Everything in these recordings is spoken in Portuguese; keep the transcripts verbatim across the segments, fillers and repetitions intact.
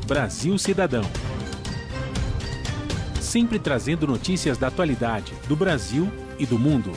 Brasil Cidadão. Sempre trazendo notícias da atualidade, do Brasil e do mundo.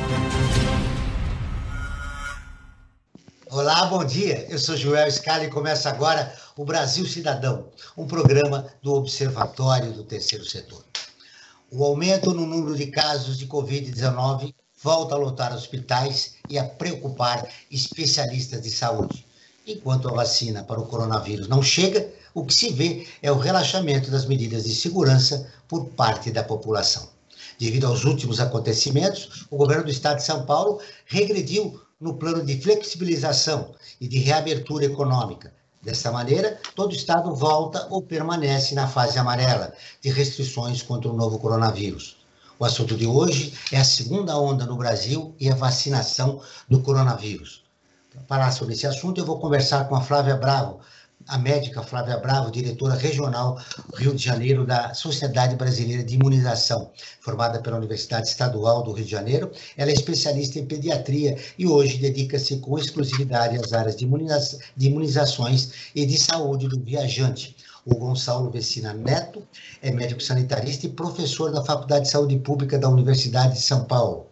Olá, bom dia. Eu sou Joel Scala e começa agora o Brasil Cidadão, um programa do Observatório do Terceiro Setor. O aumento no número de casos de covid dezenove volta a lotar hospitais e a preocupar especialistas de saúde. Enquanto a vacina para o coronavírus não chega, o que se vê é o relaxamento das medidas de segurança por parte da população. Devido aos últimos acontecimentos, o governo do estado de São Paulo regrediu no plano de flexibilização e de reabertura econômica. Dessa maneira, todo o estado volta ou permanece na fase amarela de restrições contra o novo coronavírus. O assunto de hoje é a segunda onda no Brasil e a vacinação do coronavírus. Para falar sobre esse assunto, eu vou conversar com a Flávia Bravo, a médica Flávia Bravo, diretora regional Rio de Janeiro da Sociedade Brasileira de Imunização, formada pela Universidade Estadual do Rio de Janeiro. Ela é especialista em pediatria e hoje dedica-se com exclusividade às áreas de, imuniza de imunizações e de saúde do viajante. O Gonçalo Vecina Neto é médico sanitarista e professor da Faculdade de Saúde Pública da Universidade de São Paulo.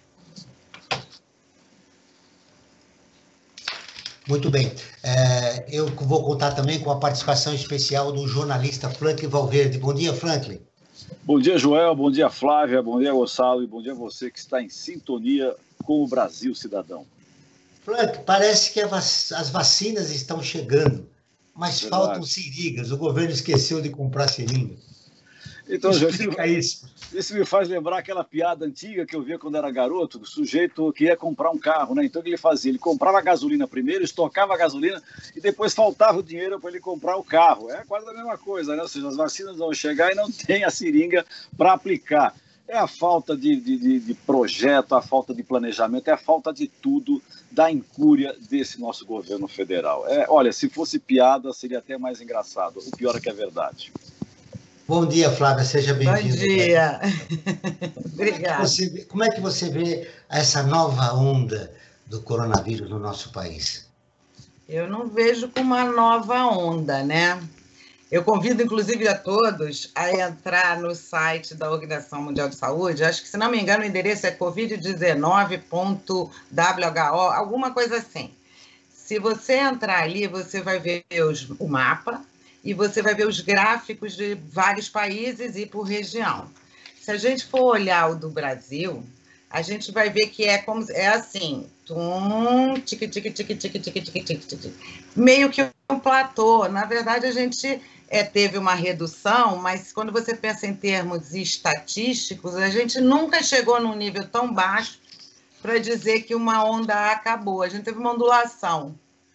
Muito bem. É, eu vou contar também com a participação especial do jornalista Franklin Valverde. Bom dia, Franklin. Bom dia, Joel. Bom dia, Flávia. Bom dia, Gonçalo. E bom dia a você que está em sintonia com o Brasil Cidadão. Franklin, parece que as vacinas estão chegando, mas Verdade. Faltam seringas. O governo esqueceu de comprar seringa. Então, Explica isso. Isso me faz lembrar aquela piada antiga que eu via quando era garoto, do sujeito que ia comprar um carro, né? Então o que ele fazia? Ele comprava a gasolina primeiro, estocava a gasolina e depois faltava o dinheiro para ele comprar o carro. É quase a mesma coisa, né? Ou seja, as vacinas vão chegar e não tem a seringa para aplicar. É a falta de, de, de projeto, a falta de planejamento, é a falta de tudo da incúria desse nosso governo federal. É, olha, se fosse piada, seria até mais engraçado. O pior é que é verdade. Bom dia, Flávia, seja bem-vinda. Bom dia. Obrigada. Como, como é que você vê essa nova onda do coronavírus no nosso país? Eu não vejo como uma nova onda, né? Eu convido, inclusive, a todos a entrar no site da Organização Mundial de Saúde. Acho que, se não me engano, o endereço é covid dezenove ponto w h o, alguma coisa assim. Se você entrar ali, você vai ver os, o mapa, e você vai ver os gráficos de vários países e por região. Se a gente for olhar o do Brasil, a gente vai ver que é como é assim, tum, tique, tique, tique, tique, tique, tique, tique, tique, meio que um platô. Na verdade, a gente é, teve uma redução, mas quando você pensa em termos estatísticos, a gente nunca chegou num nível tão baixo para dizer que uma onda acabou. A gente teve uma ondulação.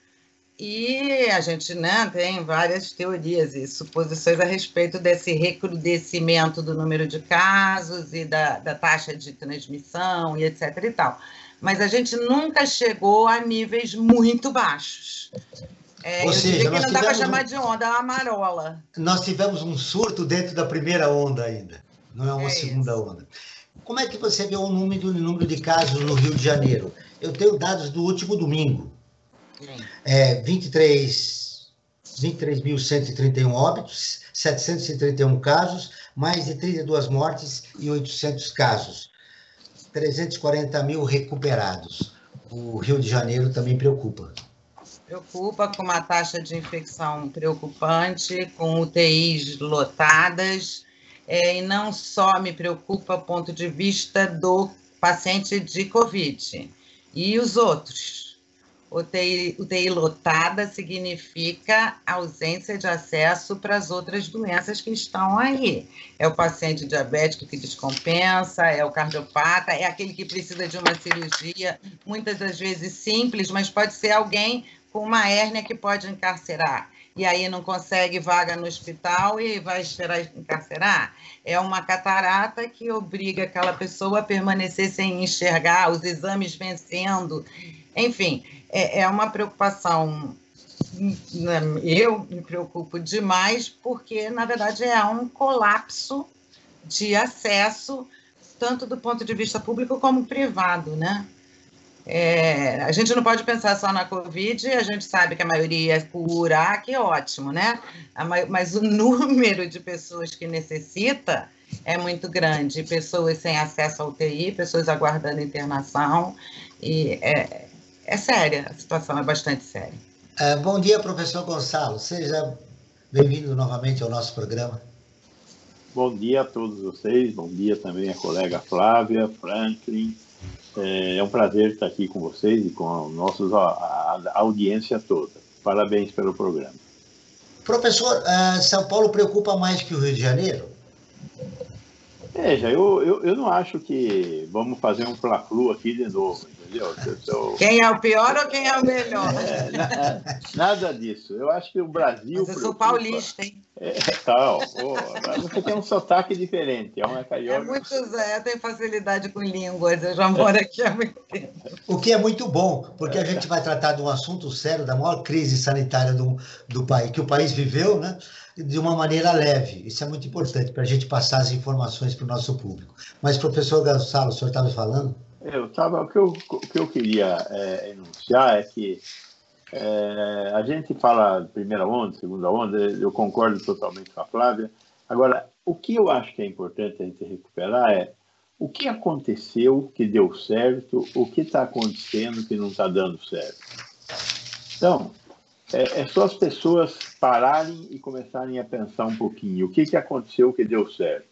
E a gente, né, tem várias teorias e suposições a respeito desse recrudescimento do número de casos e da, da taxa de transmissão e etc e tal. Mas a gente nunca chegou a níveis muito baixos. É, Ou eu seja, diria que nós não dá para tivemos chamar um- de onda, é uma marola. Nós tivemos um surto dentro da primeira onda ainda, não é uma É segunda isso. onda. Como é que você vê o número, o número de casos no Rio de Janeiro? Eu tenho dados do último domingo. É, vinte e três mil cento e trinta e um óbitos, setecentos e trinta e um casos, mais de trinta e duas mortes e oitocentos casos. trezentos e quarenta mil recuperados. O Rio de Janeiro também preocupa. Preocupa, com uma taxa de infecção preocupante, com U T Is lotadas, é, e não só me preocupa do ponto de vista do paciente de Covid. E os outros? U T I, U T I lotada significa ausência de acesso para as outras doenças que estão aí. É o paciente diabético que descompensa, é o cardiopata, é aquele que precisa de uma cirurgia, muitas das vezes simples, mas pode ser alguém com uma hérnia que pode encarcerar. E aí não consegue vaga no hospital e vai esperar encarcerar. É uma catarata que obriga aquela pessoa a permanecer sem enxergar, os exames vencendo. Enfim, é, é uma preocupação. Eu me preocupo demais porque, na verdade, é um colapso de acesso, tanto do ponto de vista público como privado, né? É, a gente não pode pensar só na Covid, a gente sabe que a maioria cura, que é ótimo, né? Mas o número de pessoas que necessita é muito grande, pessoas sem acesso à U T I, pessoas aguardando internação, e é, é séria, a situação é bastante séria. É, bom dia, professor Gonçalo, seja bem-vindo novamente ao nosso programa. Bom dia a todos vocês, bom dia também à colega Flávia, Franklin. É um prazer estar aqui com vocês e com a, nossos, a, a audiência toda. Parabéns pelo programa. Professor, uh, São Paulo preocupa mais que o Rio de Janeiro? Veja, eu, eu, eu não acho que vamos fazer um fla-flu aqui de novo, entendeu? Eu... Quem é o pior ou quem é o melhor? É, na, nada disso. Eu acho que o Brasil... Mas eu sou paulista, hein? É, tal. Oh, você tem um sotaque diferente, é uma carioca. É muito Zé, eu tenho facilidade com línguas, eu já moro aqui há muito tempo. O que é muito bom, porque a gente vai tratar de um assunto sério, da maior crise sanitária do, do país, que o país viveu, né? De uma maneira leve. Isso é muito importante para a gente passar as informações para o nosso público. Mas, professor Gonçalo, o senhor estava falando? Eu tava, o, que eu, o que eu queria é, enunciar é que é, a gente fala de primeira onda, segunda onda, eu concordo totalmente com a Flávia. Agora, o que eu acho que é importante a gente recuperar é o que aconteceu que deu certo, o que está acontecendo que não está dando certo. Então, é, é só as pessoas pararem e começarem a pensar um pouquinho. O que, que aconteceu que deu certo?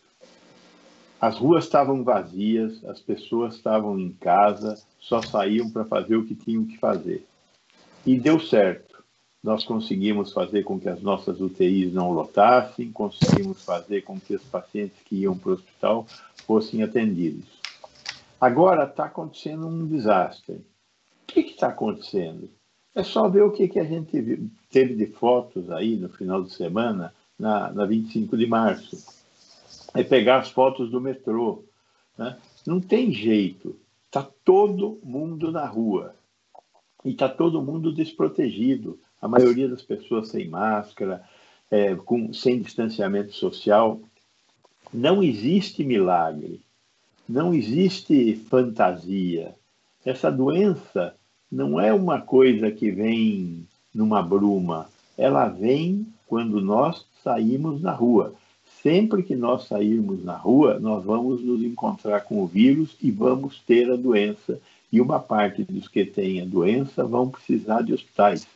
As ruas estavam vazias, as pessoas estavam em casa, só saíam para fazer o que tinham que fazer. E deu certo. Nós conseguimos fazer com que as nossas U T Is não lotassem, conseguimos fazer com que os pacientes que iam para o hospital fossem atendidos. Agora está acontecendo um desastre. O que está acontecendo? É só ver o que, que a gente teve de fotos aí no final de semana, na, na vinte e cinco de março. É pegar as fotos do metrô. Né? Não tem jeito. Está todo mundo na rua. E está todo mundo desprotegido. A maioria das pessoas sem máscara, é, com, sem distanciamento social. Não existe milagre. Não existe fantasia. Essa doença não é uma coisa que vem numa bruma. Ela vem quando nós saímos na rua. Sempre que nós sairmos na rua, nós vamos nos encontrar com o vírus e vamos ter a doença. E uma parte dos que têm a doença vão precisar de hospitais.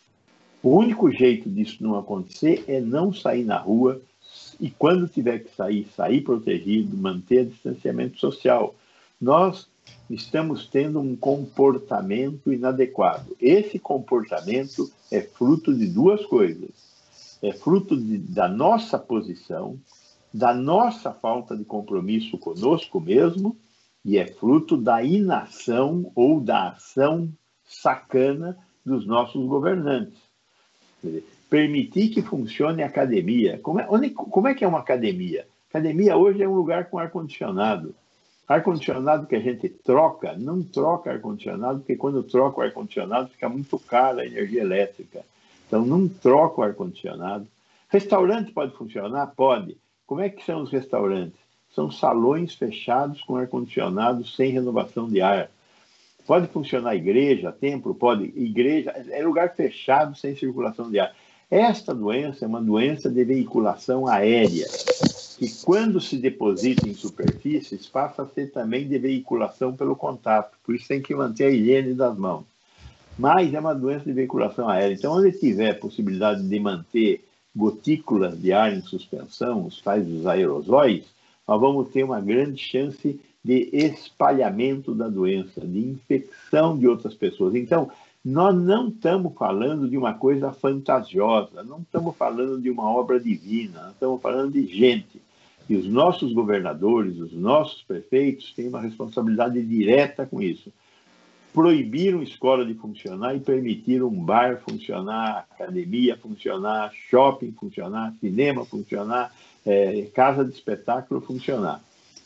O único jeito disso não acontecer é não sair na rua e, quando tiver que sair, sair protegido, manter distanciamento social. Nós estamos tendo um comportamento inadequado. Esse comportamento é fruto de duas coisas. É fruto de, da nossa posição, da nossa falta de compromisso conosco mesmo, e é fruto da inação ou da ação sacana dos nossos governantes. Quer dizer, permitir que funcione a academia. Como é, onde, como é que é uma academia? Academia hoje é um lugar com ar-condicionado. Ar-condicionado que a gente troca, não troca ar-condicionado, porque quando troca o ar-condicionado fica muito cara a energia elétrica. Então, não troca o ar-condicionado. Restaurante pode funcionar? Pode. Como é que são os restaurantes? São salões fechados com ar-condicionado sem renovação de ar. Pode funcionar igreja, templo? Pode. Igreja é lugar fechado sem circulação de ar. Esta doença é uma doença de veiculação aérea, que quando se deposita em superfícies, passa a ser também de veiculação pelo contato. Por isso tem que manter a higiene das mãos. Mas é uma doença de veiculação aérea. Então, onde tiver possibilidade de manter gotículas de ar em suspensão, os tais dos aerosóis, nós vamos ter uma grande chance de espalhamento da doença, de infecção de outras pessoas. Então, nós não estamos falando de uma coisa fantasiosa, não estamos falando de uma obra divina, nós estamos falando de gente. E os nossos governadores, os nossos prefeitos têm uma responsabilidade direta com isso. Proibiram escola de funcionar e permitiram um bar funcionar, academia funcionar, shopping funcionar, cinema funcionar, é, casa de espetáculo funcionar.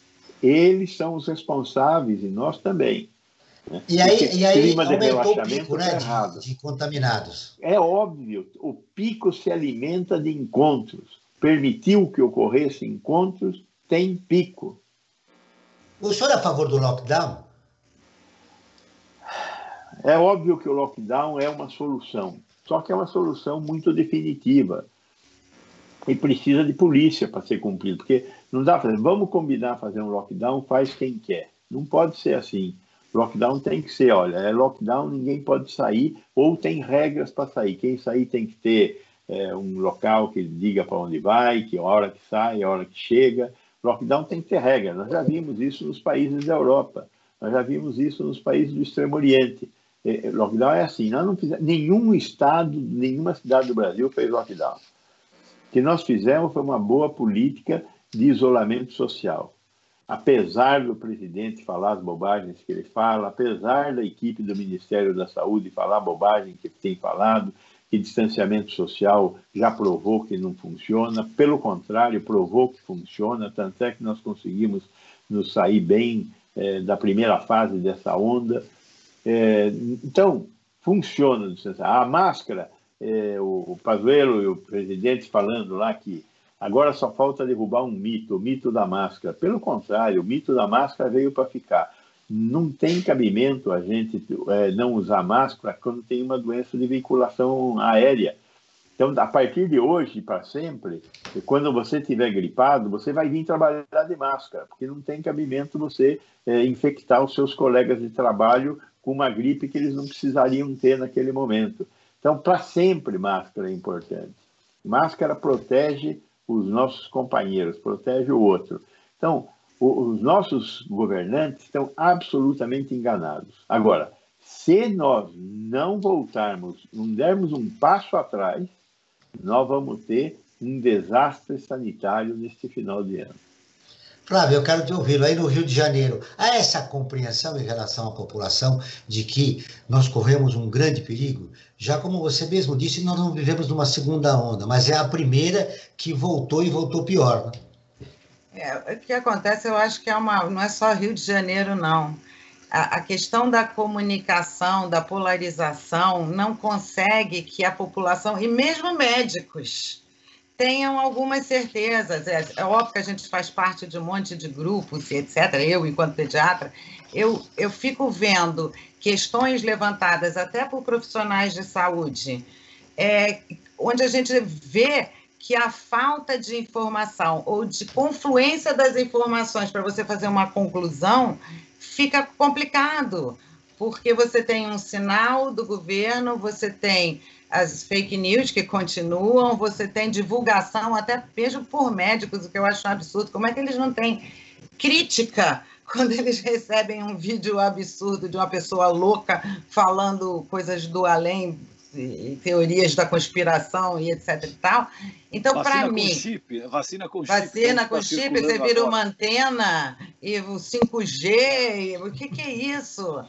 Eles são os responsáveis e nós também. Né? E aí, e aí clima de aumentou o relaxamento pico, né, tá errado. de, de contaminados. É óbvio, o pico se alimenta de encontros. Permitiu que ocorressem encontros, tem pico. O senhor é a favor do lockdown? É óbvio que o lockdown é uma solução, só que é uma solução muito definitiva e precisa de polícia para ser cumprido, porque não dá para fazer, vamos combinar fazer um lockdown, faz quem quer. Não pode ser assim. Lockdown tem que ser, olha, é lockdown, ninguém pode sair, ou tem regras para sair. Quem sair tem que ter é, um local que diga para onde vai, que a hora que sai, a hora que chega. Lockdown tem que ter regra. Nós já vimos isso nos países da Europa, nós já vimos isso nos países do Extremo Oriente. É, lockdown é assim, nós não fizemos, nenhum estado, nenhuma cidade do Brasil fez lockdown. O que nós fizemos foi uma boa política de isolamento social. Apesar do presidente falar as bobagens que ele fala, apesar da equipe do Ministério da Saúde falar bobagem que tem falado, que distanciamento social já provou que não funciona, pelo contrário, provou que funciona, tanto é que nós conseguimos nos sair bem é, da primeira fase dessa onda. É, então, funciona. A máscara, é, o Pazuello e o presidente falando lá que agora só falta derrubar um mito, o mito da máscara. Pelo contrário, o mito da máscara veio para ficar. Não tem cabimento a gente é, não usar máscara quando tem uma doença de veiculação aérea. Então, a partir de hoje, para sempre, quando você estiver gripado, você vai vir trabalhar de máscara, porque não tem cabimento você é, infectar os seus colegas de trabalho com uma gripe que eles não precisariam ter naquele momento. Então, para sempre, máscara é importante. Máscara protege os nossos companheiros, protege o outro. Então, os nossos governantes estão absolutamente enganados. Agora, se nós não voltarmos, não dermos um passo atrás, nós vamos ter um desastre sanitário neste final de ano. Flávio, eu quero te ouvir. Aí no Rio de Janeiro, há essa compreensão em relação à população de que nós corremos um grande perigo? Já como você mesmo disse, nós não vivemos numa segunda onda, mas é a primeira que voltou e voltou pior, né? É, o que acontece, eu acho que é uma, não é só Rio de Janeiro, não. A, a questão da comunicação, da polarização, não consegue que a população, e mesmo médicos, tenham algumas certezas. É, é óbvio que a gente faz parte de um monte de grupos, etcétera. Eu, enquanto pediatra, eu, eu fico vendo questões levantadas até por profissionais de saúde, é, onde a gente vê que a falta de informação ou de confluência das informações para você fazer uma conclusão fica complicado, porque você tem um sinal do governo, você tem as fake news que continuam, você tem divulgação até mesmo por médicos, o que eu acho um absurdo. Como é que eles não têm crítica quando eles recebem um vídeo absurdo de uma pessoa louca falando coisas do além, e teorias da conspiração e etc e tal? Então, para mim... Chip, vacina com chip. Vacina com chip, você vira agora uma antena, e o cinco G, o que, que é isso?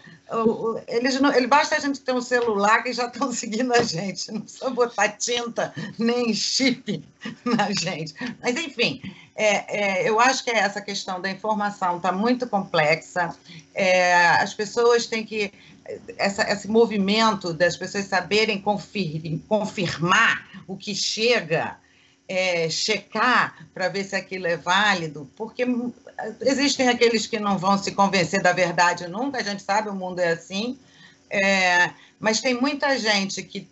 Eles não, ele basta a gente ter um celular que já estão seguindo a gente, não precisa botar tinta nem chip na gente. Mas, enfim, é, é, eu acho que essa questão da informação está muito complexa, é, as pessoas têm que... Essa, esse movimento das pessoas saberem confir, confirmar o que chega, é, checar para ver se aquilo é válido, porque existem aqueles que não vão se convencer da verdade nunca, a gente sabe, o mundo é assim, é, mas tem muita gente que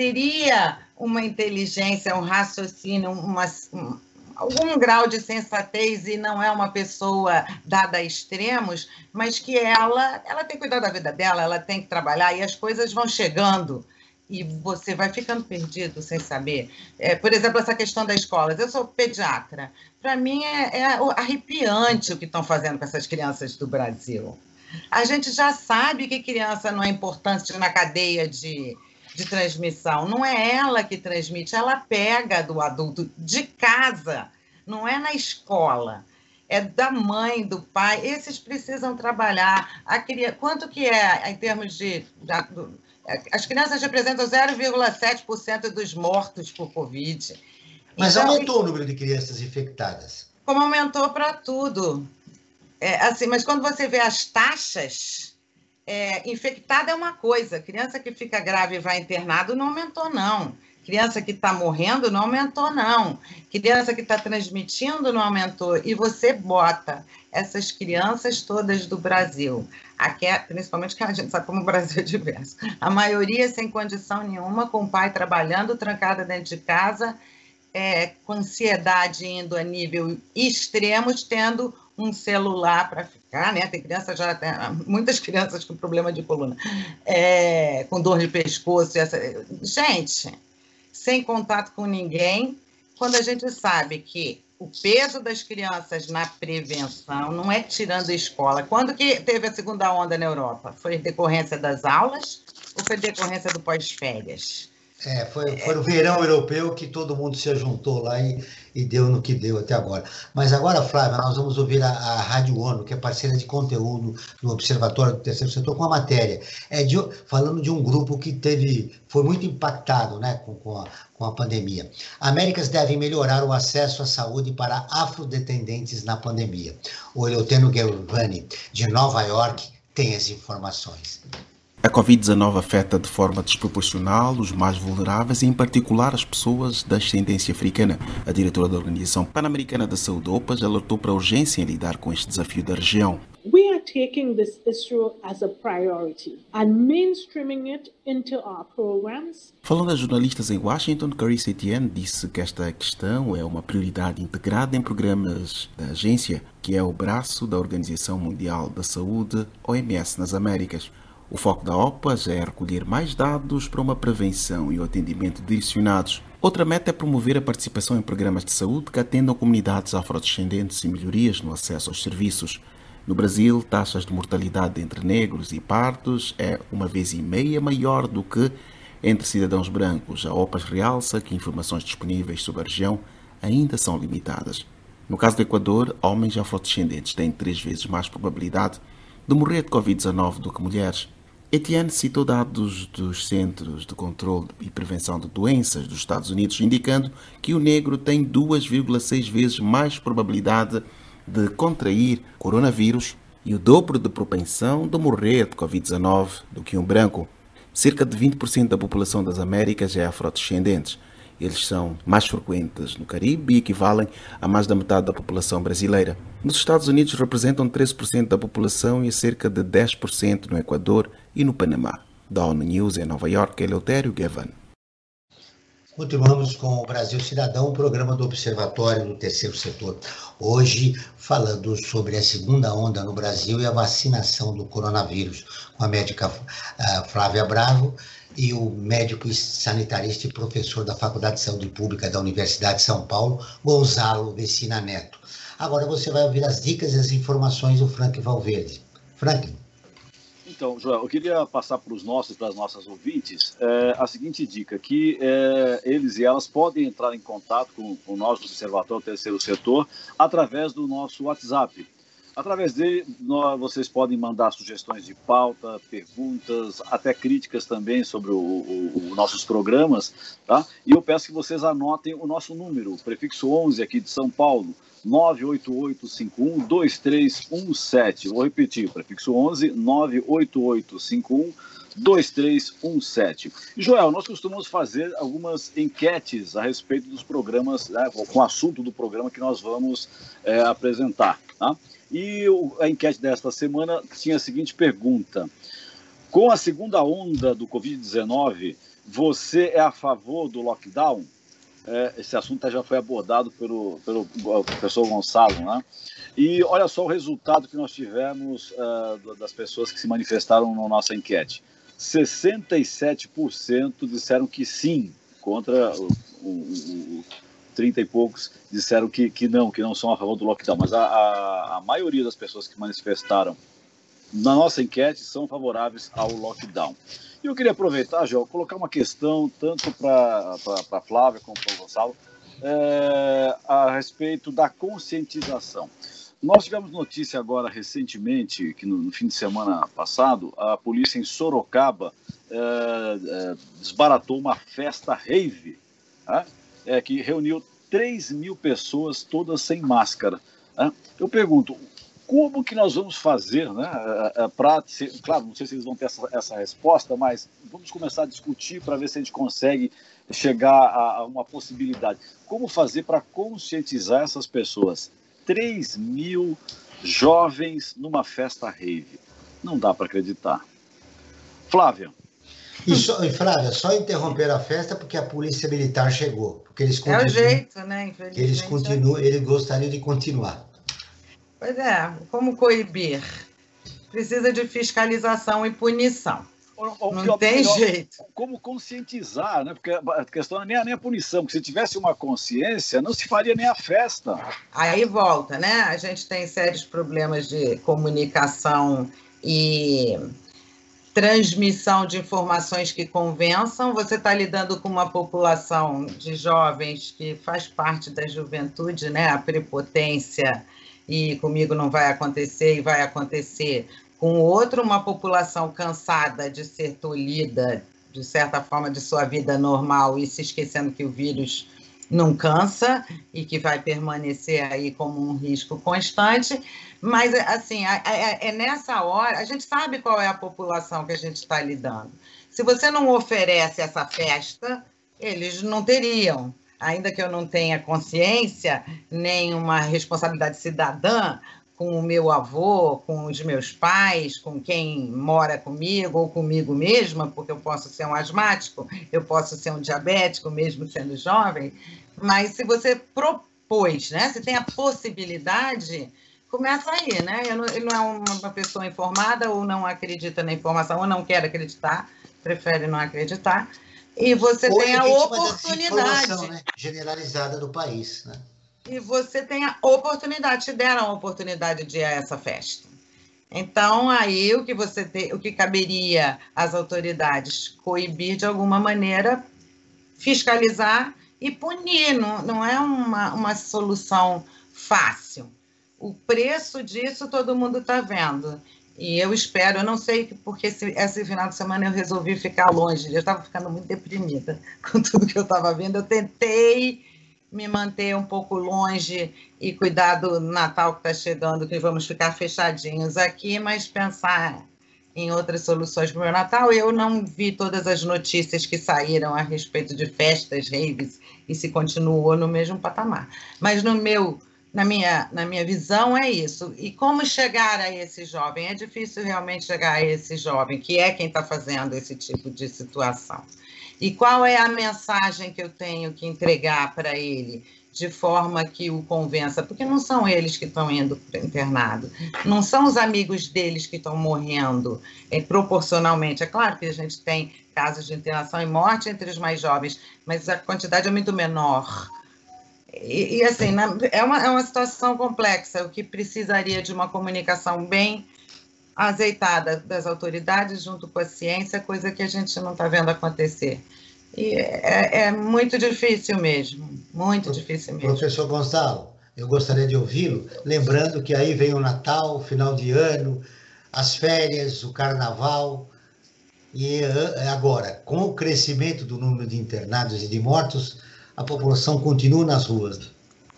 teria uma inteligência, um raciocínio, uma, um, algum grau de sensatez e não é uma pessoa dada a extremos, mas que ela, ela tem que cuidar da vida dela, ela tem que trabalhar e as coisas vão chegando e você vai ficando perdido sem saber. É, por exemplo, essa questão das escolas. Eu sou pediatra. Para mim é, é arrepiante o que estão fazendo com essas crianças do Brasil. A gente já sabe que criança não é importante na cadeia de... de transmissão, não é ela que transmite, ela pega do adulto de casa, não é na escola, é da mãe, do pai, esses precisam trabalhar. A criança, quanto que é, em termos de... As crianças representam zero vírgula sete por cento dos mortos por Covid. Mas então, aumentou o número de crianças infectadas. Como aumentou para tudo. É, assim, mas quando você vê as taxas... É, infectada é uma coisa, criança que fica grave e vai internado não aumentou, não. Criança que está morrendo não aumentou, não. Criança que está transmitindo não aumentou. E você bota essas crianças todas do Brasil, aqui é, principalmente que a gente sabe como o Brasil é diverso, a maioria sem condição nenhuma, com o pai trabalhando, trancada dentro de casa, é, com ansiedade indo a nível extremos, tendo um celular para ficar, né? Tem criança já, tem muitas crianças com problema de coluna, é, com dor de pescoço. Essa... Gente, sem contato com ninguém, quando a gente sabe que o peso das crianças na prevenção não é tirando a escola. Quando que teve a segunda onda na Europa? Foi decorrência das aulas ou foi decorrência do pós-férias? É, foi, foi o verão europeu que todo mundo se juntou lá e, e deu no que deu até agora. Mas agora, Flávia, nós vamos ouvir a, a Rádio ONU, que é parceira de conteúdo do Observatório do Terceiro Setor, com a matéria. É de, falando de um grupo que teve, foi muito impactado, né, com, com, a, com a pandemia. Américas devem melhorar o acesso à saúde para afrodescendentes na pandemia. O Eleuteno Gervani, de Nova York, tem as informações. A covid dezenove afeta de forma desproporcional os mais vulneráveis, em particular as pessoas da ascendência africana. A diretora da Organização Pan-Americana da Saúde, O P A S, alertou para a urgência em lidar com este desafio da região. We are taking this issue as a priority and mainstreaming it into our programs. Falando a jornalistas em Washington, Carissa Etienne disse que esta questão é uma prioridade integrada em programas da agência, que é o braço da Organização Mundial da Saúde, O M S, nas Américas. O foco da O P A S é recolher mais dados para uma prevenção e o atendimento direcionados. Outra meta é promover a participação em programas de saúde que atendam comunidades afrodescendentes e melhorias no acesso aos serviços. No Brasil, taxas de mortalidade entre negros e pardos é uma vez e meia maior do que entre cidadãos brancos. A O P A S realça que informações disponíveis sobre a região ainda são limitadas. No caso do Equador, homens afrodescendentes têm três vezes mais probabilidade de morrer de covid dezenove do que mulheres. Etienne citou dados dos Centros de Controlo e Prevenção de Doenças dos Estados Unidos, indicando que o negro tem duas vírgula seis vezes mais probabilidade de contrair coronavírus e o dobro de propensão de morrer de covid dezenove do que um branco. Cerca de vinte por cento da população das Américas é afrodescendente. Eles são mais frequentes no Caribe e equivalem a mais da metade da população brasileira. Nos Estados Unidos representam treze por cento da população e cerca de dez por cento no Equador e no Panamá. Da ONU News em Nova York, Eleutério Gervani. Continuamos com o Brasil Cidadão, o programa do Observatório do Terceiro Setor. Hoje, falando sobre a segunda onda no Brasil e a vacinação do coronavírus, com a médica uh, Flávia Bravo e o médico sanitarista e professor da Faculdade de Saúde Pública da Universidade de São Paulo, Gonzalo Vecina Neto. Agora você vai ouvir as dicas e as informações do Franklin Valverde. Franklin. Então, Joel, eu queria passar para os nossos, para as nossas ouvintes, é, a seguinte dica, que é, eles e elas podem entrar em contato com, com nós do Observatório Terceiro Setor através do nosso WhatsApp. Através dele, nós, vocês podem mandar sugestões de pauta, perguntas, até críticas também sobre os nossos programas, tá? E eu peço que vocês anotem o nosso número, o prefixo onze aqui de São Paulo, nove oito oito cinco um dois três um sete. Vou repetir, prefixo onze, nove oito oito cinco um dois três um sete. Joel, nós costumamos fazer algumas enquetes a respeito dos programas, né, com o assunto do programa que nós vamos é, apresentar, tá? E a enquete desta semana tinha a seguinte pergunta: com a segunda onda do covid dezenove, você é a favor do lockdown? É, esse assunto já foi abordado pelo, pelo professor Gonçalo, né? E olha só o resultado que nós tivemos uh, das pessoas que se manifestaram na nossa enquete. sessenta e sete por cento disseram que sim, contra o, o, o trinta e poucos disseram que, que não, que não são a favor do lockdown. Mas a, a, a maioria das pessoas que manifestaram na nossa enquete são favoráveis ao lockdown. E eu queria aproveitar, Joel, colocar uma questão tanto para a Flávia como para o Gonçalo é, a respeito da conscientização. Nós tivemos notícia agora recentemente, que no, no fim de semana passado, a polícia em Sorocaba é, é, desbaratou uma festa rave, né, é, que reuniu três mil pessoas, todas sem máscara. Né? Eu pergunto, como que nós vamos fazer, né, para, claro, não sei se eles vão ter essa, essa resposta, mas vamos começar a discutir para ver se a gente consegue chegar a, a uma possibilidade. Como fazer para conscientizar essas pessoas? três mil jovens numa festa rave. Não dá para acreditar. Flávia. E, só, e Flávia, só interromper a festa porque a polícia militar chegou. Porque eles continuam, é o jeito, né? Infelizmente. Eles, continuam, eles gostariam de continuar. Pois é, como coibir? Precisa de fiscalização e punição. Ou, não pior, tem pior, jeito. Como conscientizar, né? Porque a questão não é nem a, nem a punição, porque se tivesse uma consciência, não se faria nem a festa. Aí volta, né? A gente tem sérios problemas de comunicação e transmissão de informações que convençam. Você está lidando com uma população de jovens que faz parte da juventude, né? A prepotência e comigo não vai acontecer e vai acontecer com outro, uma população cansada de ser tolhida, de certa forma, de sua vida normal e se esquecendo que o vírus não cansa e que vai permanecer aí como um risco constante. Mas, assim, é nessa hora, a gente sabe qual é a população que a gente está lidando. Se você não oferece essa festa, eles não teriam. Ainda que eu não tenha consciência, nem uma responsabilidade cidadã com o meu avô, com os meus pais, com quem mora comigo ou comigo mesma, porque eu posso ser um asmático, eu posso ser um diabético, mesmo sendo jovem, mas se você propôs, né, se tem a possibilidade, começa aí, né? Eu não, ele não é uma pessoa informada ou não acredita na informação ou não quer acreditar, prefere não acreditar, e você ou tem a oportunidade, né, generalizada do país, né? E você tem a oportunidade, te deram a oportunidade de ir a essa festa. Então, aí, o que, você te, o que caberia às autoridades? Coibir de alguma maneira, fiscalizar e punir. Não, não é uma, uma solução fácil. O preço disso todo mundo está vendo. E eu espero, eu não sei porque esse, esse final de semana eu resolvi ficar longe. Eu estava ficando muito deprimida com tudo que eu estava vendo. Eu tentei me manter um pouco longe e cuidar do Natal que está chegando, que vamos ficar fechadinhos aqui, mas pensar em outras soluções para o meu Natal. Eu não vi todas as notícias que saíram a respeito de festas, raves, e se continuou no mesmo patamar. Mas no meu, na minha, na minha visão é isso. E como chegar a esse jovem? É difícil realmente chegar a esse jovem, que é quem está fazendo esse tipo de situação. E qual é a mensagem que eu tenho que entregar para ele, de forma que o convença? Porque não são eles que estão indo para o internado, não são os amigos deles que estão morrendo é, proporcionalmente. É claro que a gente tem casos de internação e morte entre os mais jovens, mas a quantidade é muito menor. E, e assim, na, é, uma, é uma situação complexa, o que precisaria de uma comunicação bem azeitada das autoridades junto com a ciência, coisa que a gente não está vendo acontecer. E é, é muito difícil mesmo, muito difícil mesmo. Professor Gonçalo, eu gostaria de ouvi-lo, lembrando que aí vem o Natal, o final de ano, as férias, o Carnaval, e agora, com o crescimento do número de internados e de mortos, a população continua nas ruas.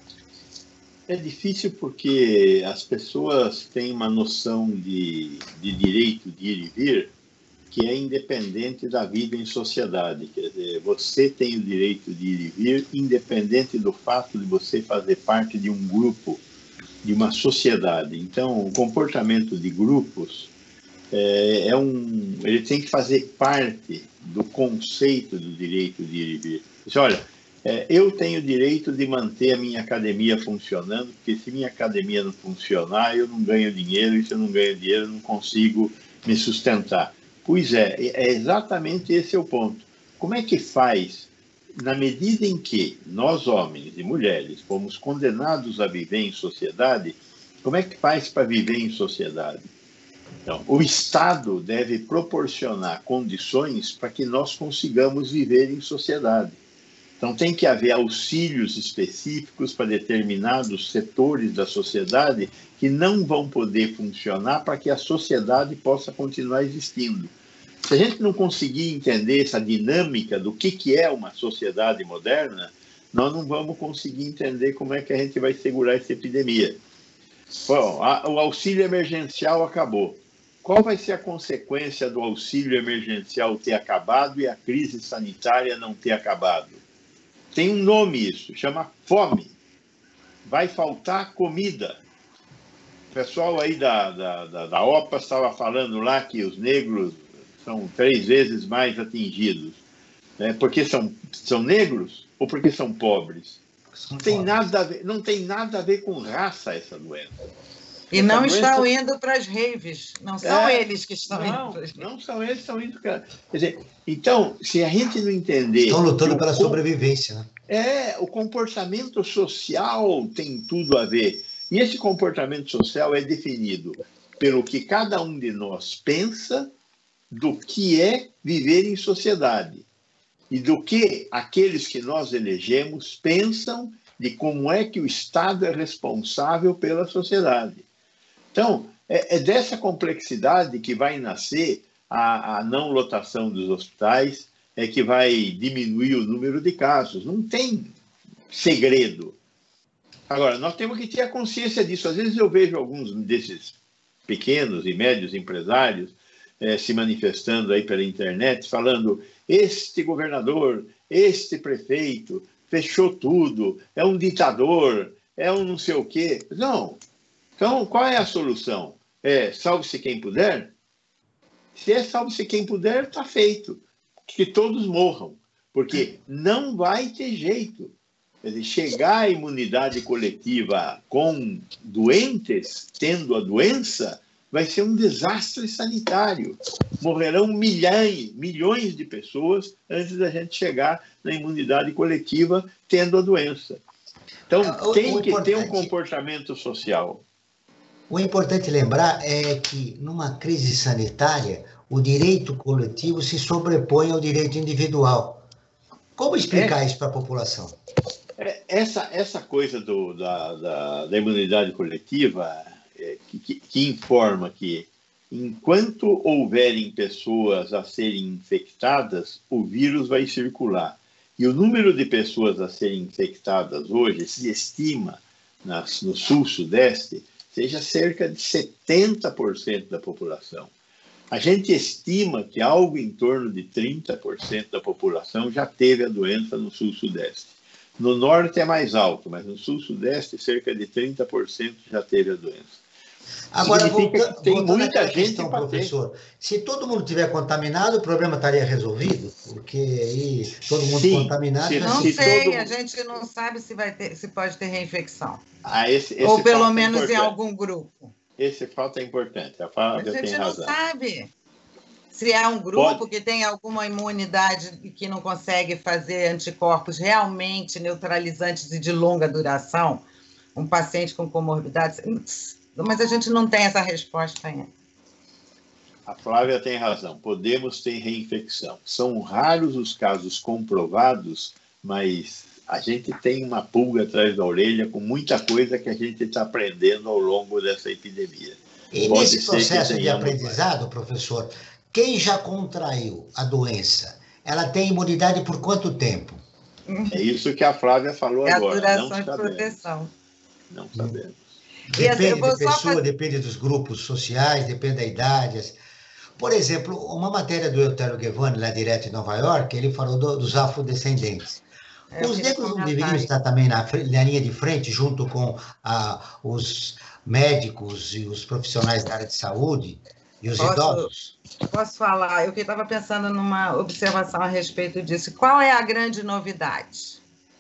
É difícil porque as pessoas têm uma noção de, de direito de ir e vir que é independente da vida em sociedade. Quer dizer, você tem o direito de ir e vir independente do fato de você fazer parte de um grupo, de uma sociedade. Então, o comportamento de grupos é, é um... ele tem que fazer parte do conceito do direito de ir e vir. Diz, olha, É, eu tenho o direito de manter a minha academia funcionando, porque se minha academia não funcionar, eu não ganho dinheiro, e se eu não ganho dinheiro, eu não consigo me sustentar. Pois é, é exatamente esse é o ponto. Como é que faz, na medida em que nós, homens e mulheres, fomos condenados a viver em sociedade, como é que faz para viver em sociedade? Então, o Estado deve proporcionar condições para que nós consigamos viver em sociedade. Então, tem que haver auxílios específicos para determinados setores da sociedade que não vão poder funcionar para que a sociedade possa continuar existindo. Se a gente não conseguir entender essa dinâmica do que, que é uma sociedade moderna, nós não vamos conseguir entender como é que a gente vai segurar essa epidemia. Bom, a, o auxílio emergencial acabou. Qual vai ser a consequência do auxílio emergencial ter acabado e a crise sanitária não ter acabado? Tem um nome isso, chama fome. Vai faltar comida. O pessoal aí da, da, da, da OPA estava falando lá que os negros são três vezes mais atingidos. Né? Porque são, são negros ou porque são pobres? Não tem, nada a ver, não tem nada a ver com raça essa doença. E essa não doença... estão indo para as raves. Não são é, eles que estão não, indo para as raves. Não são eles que estão indo. Quer dizer, então, se a gente não entender... Estão lutando pela o, sobrevivência, né? É, o comportamento social tem tudo a ver. E esse comportamento social é definido pelo que cada um de nós pensa do que é viver em sociedade e do que aqueles que nós elegemos pensam de como é que o Estado é responsável pela sociedade. Então, é, é dessa complexidade que vai nascer a, a não lotação dos hospitais, é que vai diminuir o número de casos. Não tem segredo. Agora, nós temos que ter a consciência disso. Às vezes eu vejo alguns desses pequenos e médios empresários eh, se manifestando aí pela internet, falando: este governador, este prefeito, fechou tudo, é um ditador, é um não sei o quê. Não. Então, qual é a solução? É salve-se quem puder? Se é salve-se quem puder, está feito. Que todos morram, porque não vai ter jeito. Quer dizer, chegar à imunidade coletiva com doentes, tendo a doença, vai ser um desastre sanitário. Morrerão milhões, milhões de pessoas antes da gente chegar na imunidade coletiva tendo a doença. Então, o, tem o que ter um comportamento social. O importante lembrar é que, numa crise sanitária, o direito coletivo se sobrepõe ao direito individual. Como explicar é, isso para a população? É, essa, essa coisa do, da, da, da imunidade coletiva é, que, que, que informa que, enquanto houverem pessoas a serem infectadas, o vírus vai circular. E o número de pessoas a serem infectadas hoje se estima, nas, no sul-sudeste, seja cerca de setenta por cento da população. A gente estima que algo em torno de trinta por cento da população já teve a doença no sul-sudeste. No norte é mais alto, mas no sul-sudeste cerca de trinta por cento já teve a doença. Agora, volta, tem voltando muita gente questão, professor, se todo mundo tiver contaminado, o problema estaria resolvido? Porque aí todo mundo Sim, contaminado... se, Não se sei, todo... a gente não sabe se, vai ter, se pode ter reinfecção. Ah, esse, esse Ou pelo fato menos é em algum grupo. Esse fato é importante, a A Fábia gente tem não razão. sabe se é um grupo Pode. que tem alguma imunidade e que não consegue fazer anticorpos realmente neutralizantes e de longa duração, um paciente com comorbidades, mas a gente não tem essa resposta ainda. A Flávia tem razão, podemos ter reinfecção. São raros os casos comprovados, mas a gente tem uma pulga atrás da orelha com muita coisa que a gente está aprendendo ao longo dessa epidemia. E Pode nesse ser processo que de aprendizado, mais. professor, quem já contraiu a doença, ela tem imunidade por quanto tempo? É isso que a Flávia falou é agora. É a duração não de sabemos. proteção. Não sabemos. Depende da pessoa, fazer... depende dos grupos sociais, depende da idade. Por exemplo, uma matéria do Eutélio Guevani, lá direto em Nova York, ele falou do, dos afrodescendentes. É, Os negros não deveriam estar também na, na linha de frente, junto com ah, os médicos e os profissionais da área de saúde e os posso, idosos? Posso falar? Eu estava pensando numa observação a respeito disso. Qual é a grande novidade?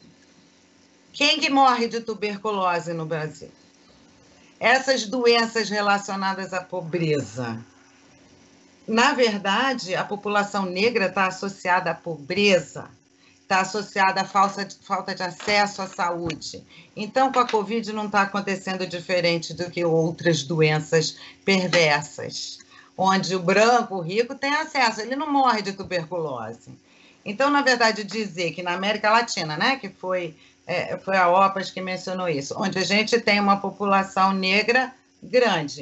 Quem que morre de tuberculose no Brasil? Essas doenças relacionadas à pobreza. Na verdade, a população negra está associada à pobreza, está associada à falta de, falta de acesso à saúde. Então, com a Covid não está acontecendo diferente do que outras doenças perversas, onde o branco, o rico, tem acesso, ele não morre de tuberculose. Então, na verdade, dizer que na América Latina, né, que foi, é, foi a OPAS que mencionou isso, onde a gente tem uma população negra grande,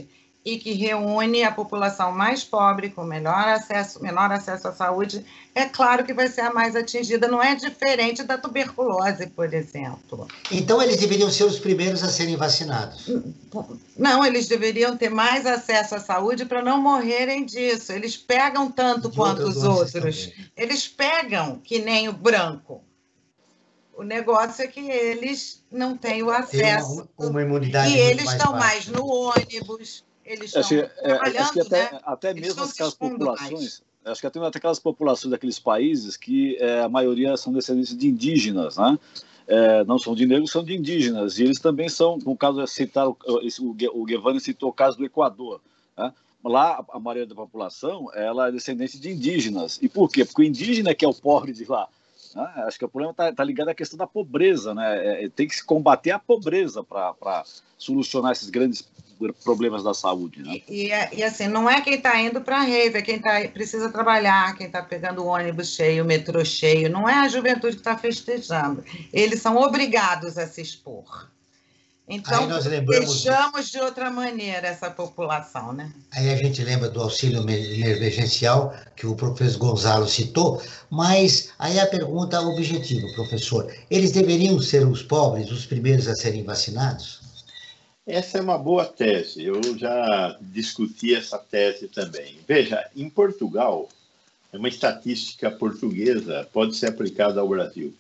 e que reúne a população mais pobre, com melhor acesso, menor acesso à saúde, é claro que vai ser a mais atingida. Não é diferente da tuberculose, por exemplo. Então, eles deveriam ser os primeiros a serem vacinados? Não, eles deveriam ter mais acesso à saúde para não morrerem disso. Eles pegam tanto De quanto os outros. Também. Eles pegam que nem o branco. O negócio é que eles não têm o acesso. Uma, uma imunidade e eles mais estão baixa. mais no ônibus, eles estão acho que, trabalhando, acho que até, né? até Eles mesmo estão se aquelas expondo populações, mais. acho que até aquelas populações daqueles países que é, a maioria são descendentes de indígenas, né? É, não são de negros, são de indígenas, e eles também são, no caso, citaram, o Giovanni citou o caso do Equador, né? Lá, a maioria da população, ela é descendente de indígenas. E por quê? Porque o indígena é que é o pobre de lá. Ah, acho que o problema está tá ligado à questão da pobreza, né? É, tem que se combater a pobreza para solucionar esses grandes problemas da saúde, né? E, e, e assim, não é quem está indo para a rave, é quem tá, precisa trabalhar, quem está pegando o ônibus cheio, o metrô cheio, não é a juventude que está festejando. Eles são obrigados a se expor. Então, Aí nós lembramos deixamos de outra maneira essa população, né? Aí a gente lembra do auxílio emergencial, que o professor Gonzalo citou, mas aí a pergunta objetiva, professor, eles deveriam ser os pobres os primeiros a serem vacinados? Essa é uma boa tese, eu já discuti essa tese também. Veja, em Portugal, é uma estatística portuguesa, pode ser aplicada ao Brasil.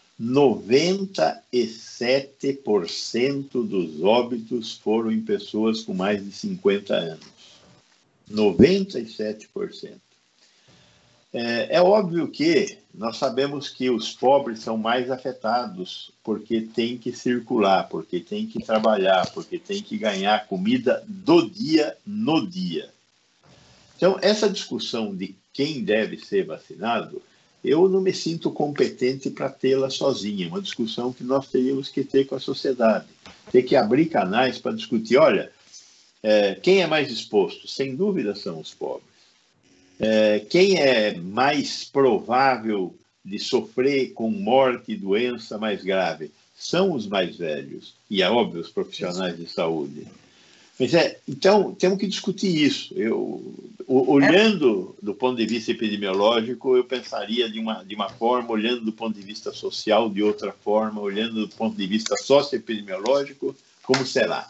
noventa e sete por cento dos óbitos foram em pessoas com mais de cinquenta anos. noventa e sete por cento. É, é óbvio que nós sabemos que os pobres são mais afetados porque tem que circular, porque tem que trabalhar, porque tem que ganhar comida do dia no dia. Então, essa discussão de quem deve ser vacinado, eu não me sinto competente para tê-la sozinha. É uma discussão que nós teríamos que ter com a sociedade. Ter que abrir canais para discutir. Olha, é, quem é mais exposto? Sem dúvida são os pobres. É, quem é mais provável de sofrer com morte e doença mais grave? São os mais velhos. E, é óbvio, os profissionais de saúde. Mas é, então, temos que discutir isso. Eu, olhando do ponto de vista epidemiológico, eu pensaria de uma, de uma forma, olhando do ponto de vista social, de outra forma, olhando do ponto de vista socioepidemiológico, como será?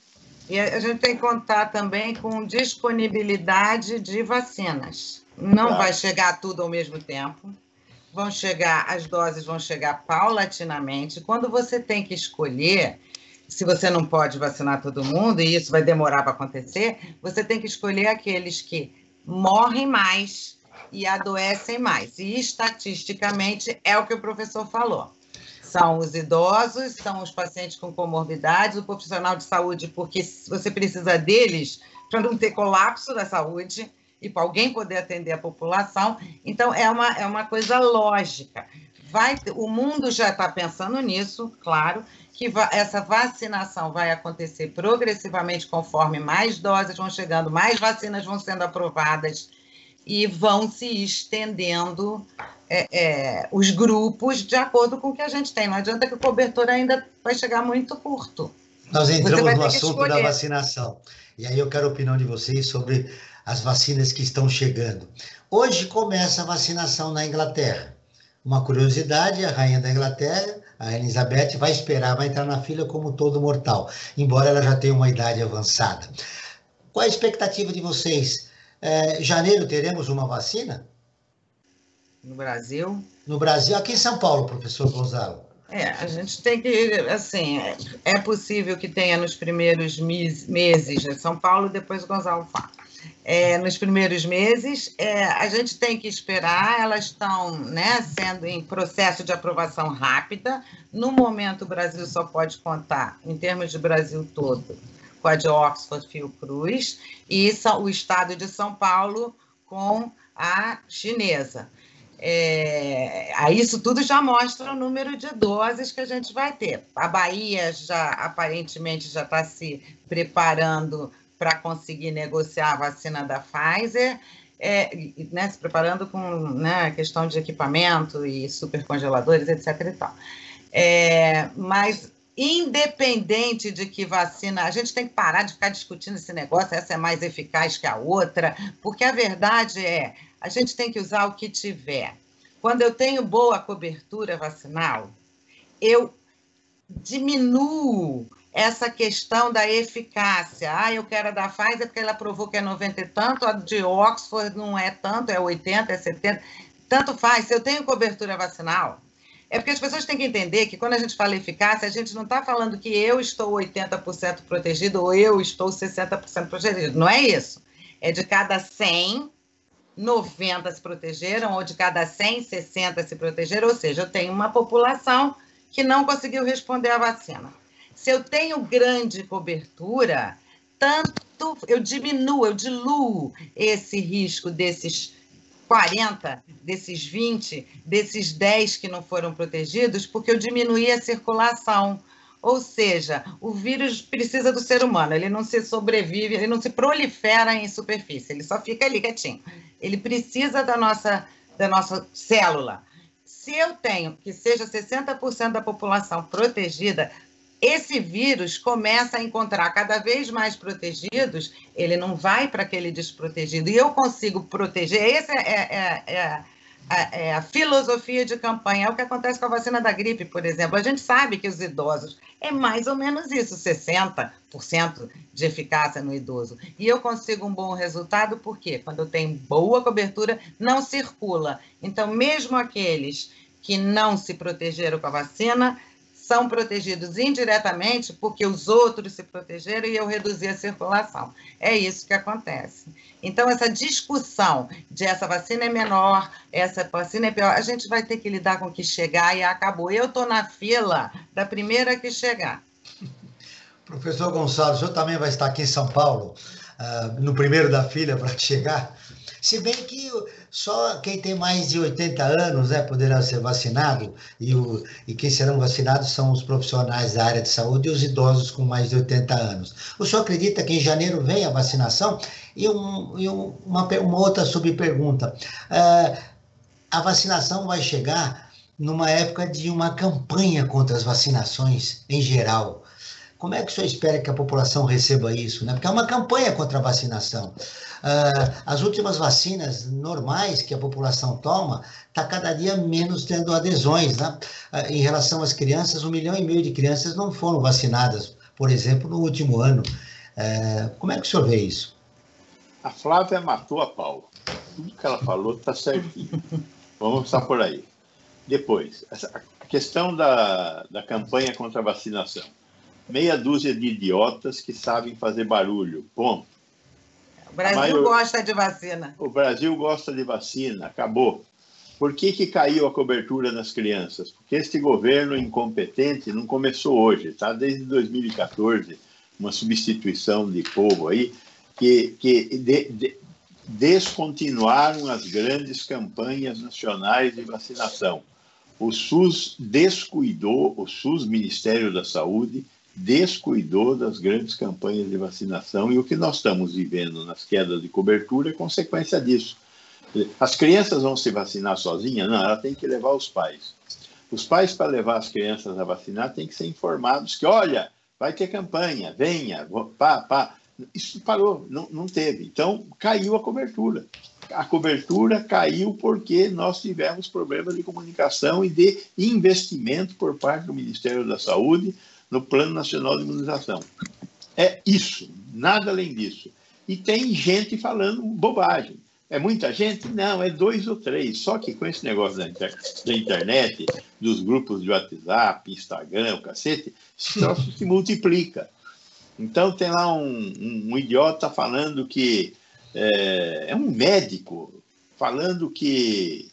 E a gente tem que contar também com disponibilidade de vacinas. Não Claro. Vai chegar tudo ao mesmo tempo. Vão chegar, as doses vão chegar paulatinamente. Quando você tem que escolher, se você não pode vacinar todo mundo, e isso vai demorar para acontecer, você tem que escolher aqueles que morrem mais e adoecem mais. E, estatisticamente, é o que o professor falou. São os idosos, são os pacientes com comorbidades, o profissional de saúde, porque você precisa deles para não ter colapso da saúde e para alguém poder atender a população. Então, é uma, é uma coisa lógica. Vai, o mundo já está pensando nisso, claro, que va- essa vacinação vai acontecer progressivamente conforme mais doses vão chegando, mais vacinas vão sendo aprovadas e vão se estendendo é, é, os grupos de acordo com o que a gente tem. Não adianta que o cobertor ainda vai chegar muito curto. Nós entramos vai no ter que assunto da escolher. vacinação. E aí eu quero a opinião de vocês sobre as vacinas que estão chegando. Hoje começa a vacinação na Inglaterra. Uma curiosidade, a rainha da Inglaterra, a Elizabeth, vai esperar, vai entrar na fila como todo mortal, embora ela já tenha uma idade avançada. Qual a expectativa de vocês? É, janeiro teremos uma vacina? No Brasil... No Brasil, aqui em São Paulo, professor Gonzalo. É, a gente tem que, assim, é, é possível que tenha nos primeiros mes- meses, né? São Paulo, depois o Gonzalo fala. É, nos primeiros meses, é, a gente tem que esperar, elas estão, né, sendo em processo de aprovação rápida. No momento, o Brasil só pode contar, em termos de Brasil todo, com a de Oxford Fiocruz, e são, o estado de São Paulo com a chinesa. É, aí isso tudo já mostra o número de doses que a gente vai ter. A Bahia já aparentemente já está se preparando para conseguir negociar a vacina da Pfizer, é, né, se preparando com, né, a questão de equipamento e supercongeladores, etc. E tal. É, mas independente de que vacina, a gente tem que parar de ficar discutindo esse negócio, essa é mais eficaz que a outra, porque a verdade é, a gente tem que usar o que tiver. Quando eu tenho boa cobertura vacinal, eu diminuo essa questão da eficácia. Ah, eu quero a da Pfizer porque ela provou que é noventa e tanto, a de Oxford não é tanto, é oitenta, é setenta, tanto faz. Se eu tenho cobertura vacinal, é porque as pessoas têm que entender que quando a gente fala eficácia, a gente não está falando que eu estou oitenta por cento protegido ou eu estou sessenta por cento protegido. Não é isso. É de cada cem, noventa se protegeram, ou de cada cem, sessenta se protegeram, ou seja, eu tenho uma população que não conseguiu responder à vacina. Se eu tenho grande cobertura, tanto eu diminuo, eu diluo esse risco desses quarenta, desses vinte, desses dez que não foram protegidos, porque eu diminuí a circulação. Ou seja, o vírus precisa do ser humano, ele não se sobrevive, ele não se prolifera em superfície, ele só fica ali quietinho. Ele precisa da nossa, da nossa célula. Se eu tenho que seja sessenta por cento da população protegida, esse vírus começa a encontrar cada vez mais protegidos, ele não vai para aquele desprotegido. E eu consigo proteger, essa é, é, é, é, é a filosofia de campanha, é o que acontece com a vacina da gripe, por exemplo. A gente sabe que os idosos, é mais ou menos isso, sessenta por cento de eficácia no idoso. E eu consigo um bom resultado, porque quando eu tenho boa cobertura, não circula. Então, mesmo aqueles que não se protegeram com a vacina, são protegidos indiretamente porque os outros se protegeram e eu reduzi a circulação. É isso que acontece. Então, essa discussão de essa vacina é menor, essa vacina é pior, a gente vai ter que lidar com o que chegar e acabou. Eu estou na fila da primeira que chegar. Professor Gonçalo, o senhor também vai estar aqui em São Paulo, uh, no primeiro da fila para chegar? Se bem que só quem tem mais de oitenta anos, né, poderá ser vacinado, e, o, e quem serão vacinados são os profissionais da área de saúde e os idosos com mais de oitenta anos. O senhor acredita que em janeiro vem a vacinação? E, um, e um, uma, uma outra subpergunta. Uh, a vacinação vai chegar numa época de uma campanha contra as vacinações em geral. Como é que o senhor espera que a população receba isso, né? Porque é uma campanha contra a vacinação. Uh, as últimas vacinas normais que a população toma, está cada dia menos tendo adesões, né? Uh, em relação às crianças, um milhão e meio de crianças não foram vacinadas, por exemplo, no último ano. Uh, como é que o senhor vê isso? A Flávia matou a pau. Tudo que ela falou está certinho. Vamos começar por aí. Depois, a questão da, da campanha contra a vacinação. Meia dúzia de idiotas que sabem fazer barulho. Ponto. O Brasil maior... gosta de vacina. O Brasil gosta de vacina. Acabou. Por que que caiu a cobertura nas crianças? Porque este governo incompetente não começou hoje, tá? Desde dois mil e quatorze, uma substituição de povo aí, que, que de, de, descontinuaram as grandes campanhas nacionais de vacinação. O SUS descuidou, o SUS, Ministério da Saúde, descuidou das grandes campanhas de vacinação, e o que nós estamos vivendo nas quedas de cobertura é consequência disso. As crianças vão se vacinar sozinhas? Não, ela tem que levar os pais. Os pais, para levar as crianças a vacinar, têm que ser informados que, olha, vai ter campanha, venha, pá, pá. Isso parou, não, não teve. Então, caiu a cobertura. A cobertura caiu porque nós tivemos problemas de comunicação e de investimento por parte do Ministério da Saúde no Plano Nacional de Imunização. É isso, nada além disso. E tem gente falando bobagem. É muita gente? Não, é dois ou três. Só que com esse negócio da, inter... da internet, dos grupos de WhatsApp, Instagram, o cacete, esse troço se multiplica. Então tem lá um, um, um idiota falando que é, é um médico falando que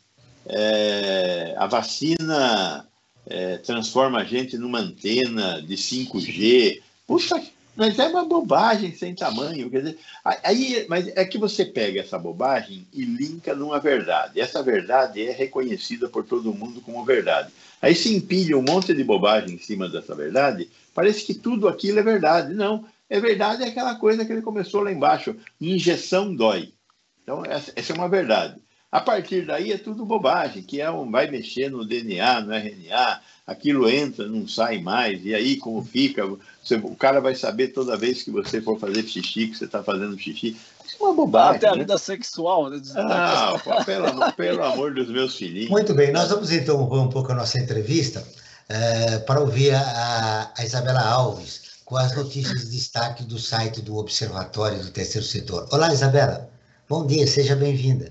é, a vacina é, transforma a gente numa antena de cinco G. Puxa, mas é uma bobagem sem tamanho. Quer dizer, aí, mas é que você pega essa bobagem e linka numa verdade. Essa verdade é reconhecida por todo mundo como verdade. Aí se empilha um monte de bobagem em cima dessa verdade, parece que tudo aquilo é verdade. Não, é verdade é aquela coisa que ele começou lá embaixo. Injeção dói. Então, essa, essa é uma verdade. A partir daí é tudo bobagem, que é um, vai mexer no D N A, no R N A, aquilo entra, não sai mais, e aí como fica, você, o cara vai saber toda vez que você for fazer xixi, que você está fazendo xixi. Isso é uma bobagem. Até a né? vida sexual. Né? Ah, pô, pelo, amor, pelo amor dos meus filhinhos. Muito bem, nós vamos interromper um pouco a nossa entrevista é, para ouvir a, a Isabela Alves com as notícias de destaque do site do Observatório do Terceiro Setor. Olá, Isabela. Bom dia, seja bem-vinda.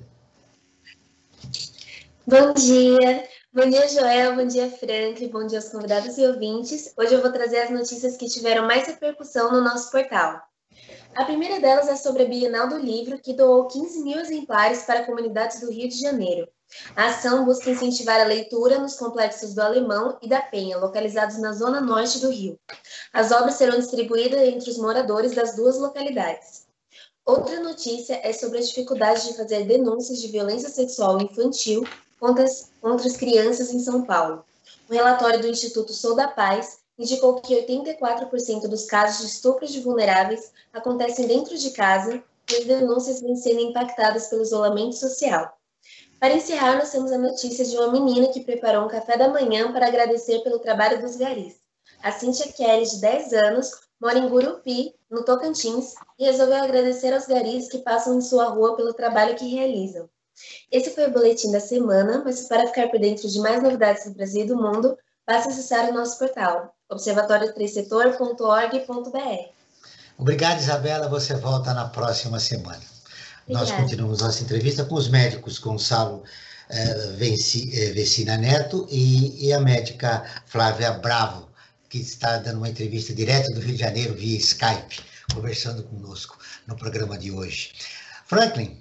Bom dia. Bom dia, Joel. Bom dia, Franklin. Bom dia aos convidados e ouvintes. Hoje eu vou trazer as notícias que tiveram mais repercussão no nosso portal. A primeira delas é sobre a Bienal do Livro, que doou quinze mil exemplares para comunidades do Rio de Janeiro. A ação busca incentivar a leitura nos complexos do Alemão e da Penha, localizados na zona norte do Rio. As obras serão distribuídas entre os moradores das duas localidades. Outra notícia é sobre a dificuldade de fazer denúncias de violência sexual infantil contra as, contra as crianças em São Paulo. O relatório do Instituto Sou da Paz indicou que oitenta e quatro por cento dos casos de estupro de vulneráveis acontecem dentro de casa e as denúncias vêm sendo impactadas pelo isolamento social. Para encerrar, nós temos a notícia de uma menina que preparou um café da manhã para agradecer pelo trabalho dos garis. A Cíntia Kelly, de dez anos, mora em Gurupi, no Tocantins, e resolveu agradecer aos garis que passam em sua rua pelo trabalho que realizam. Esse foi o boletim da semana, mas para ficar por dentro de mais novidades do Brasil e do mundo, basta acessar o nosso portal, observatório três setor ponto org ponto br. Obrigado, Isabela. Você volta na próxima semana. Obrigada. Nós continuamos nossa entrevista com os médicos Gonçalo eh, Vecina Neto e, e a médica Flávia Bravo, que está dando uma entrevista direto do Rio de Janeiro via Skype, conversando conosco no programa de hoje. Franklin.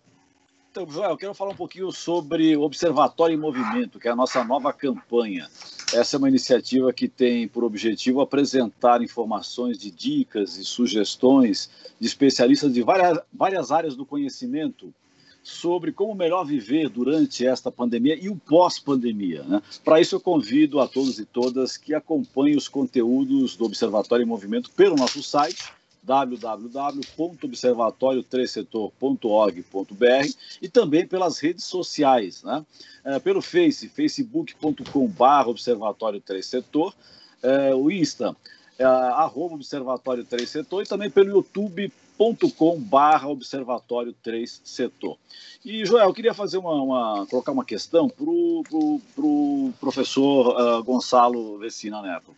Então, Joel, eu quero falar um pouquinho sobre o Observatório em Movimento, que é a nossa nova campanha. Essa é uma iniciativa que tem por objetivo apresentar informações de dicas e sugestões de especialistas de várias, várias áreas do conhecimento sobre como melhor viver durante esta pandemia e o pós-pandemia, né? Para isso eu convido a todos e todas que acompanhem os conteúdos do Observatório em Movimento pelo nosso site, w w w ponto observatório três setor ponto org ponto br e também pelas redes sociais, né? É, pelo Face, facebook ponto com barra observatório três setor, é, o Insta, é, arroba observatório três setor e também pelo youtube ponto com barra observatório três setor. E, Joel, eu queria fazer uma, uma colocar uma questão para o pro, pro professor uh, Gonçalo Vecina Neto.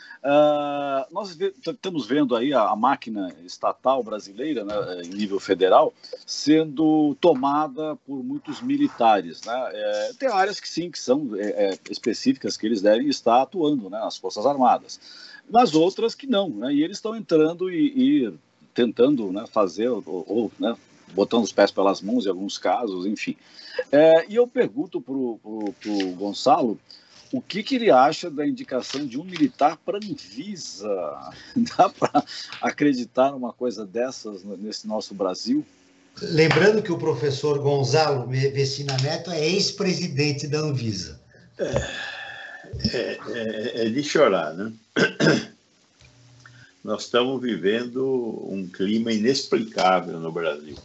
Uh, nós ve estamos vendo aí a, a máquina estatal brasileira, né, em nível federal, sendo tomada por muitos militares, né? É, tem áreas que sim, que são é, é, específicas que eles devem estar atuando, né, nas Forças Armadas, mas outras que não, né, e eles estão entrando e, e tentando, né, fazer, ou, ou né, botando os pés pelas mãos em alguns casos, enfim. É, e eu pergunto para o Gonçalo o que, que ele acha da indicação de um militar para a Anvisa. Dá para acreditar numa coisa dessas nesse nosso Brasil? Lembrando que o professor Gonçalo Vecina Neto é ex-presidente da Anvisa. É, é, é, é de chorar, né? Nós estamos vivendo um clima inexplicável no Brasil.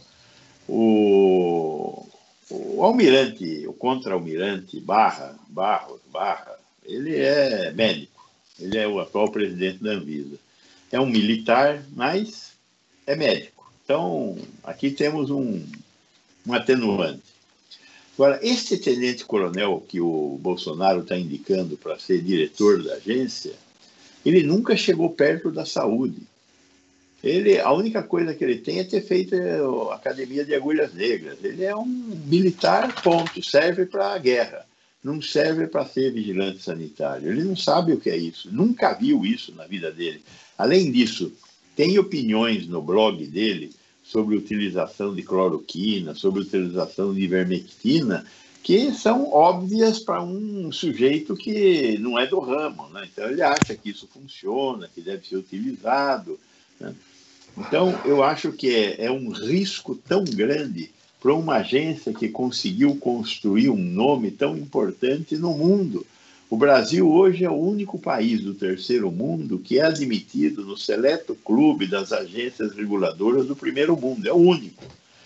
O, o almirante, o contra-almirante Barra, Barros, Barra, ele é médico, ele é o atual presidente da Anvisa. É um militar, mas é médico. Então, aqui temos um, um atenuante. Agora, esse tenente-coronel que o Bolsonaro está indicando para ser diretor da agência, ele nunca chegou perto da saúde. Ele, a única coisa que ele tem é ter feito a Academia de Agulhas Negras. Ele é um militar, ponto, serve para a guerra. Não serve para ser vigilante sanitário. Ele não sabe o que é isso, nunca viu isso na vida dele. Além disso, tem opiniões no blog dele sobre utilização de cloroquina, sobre utilização de ivermectina, que são óbvias para um sujeito que não é do ramo, né? Então ele acha que isso funciona, que deve ser utilizado, né? Então eu acho que é, é um risco tão grande para uma agência que conseguiu construir um nome tão importante no mundo. O Brasil hoje é o único país do terceiro mundo que é admitido no seleto clube das agências reguladoras do primeiro mundo, é o único.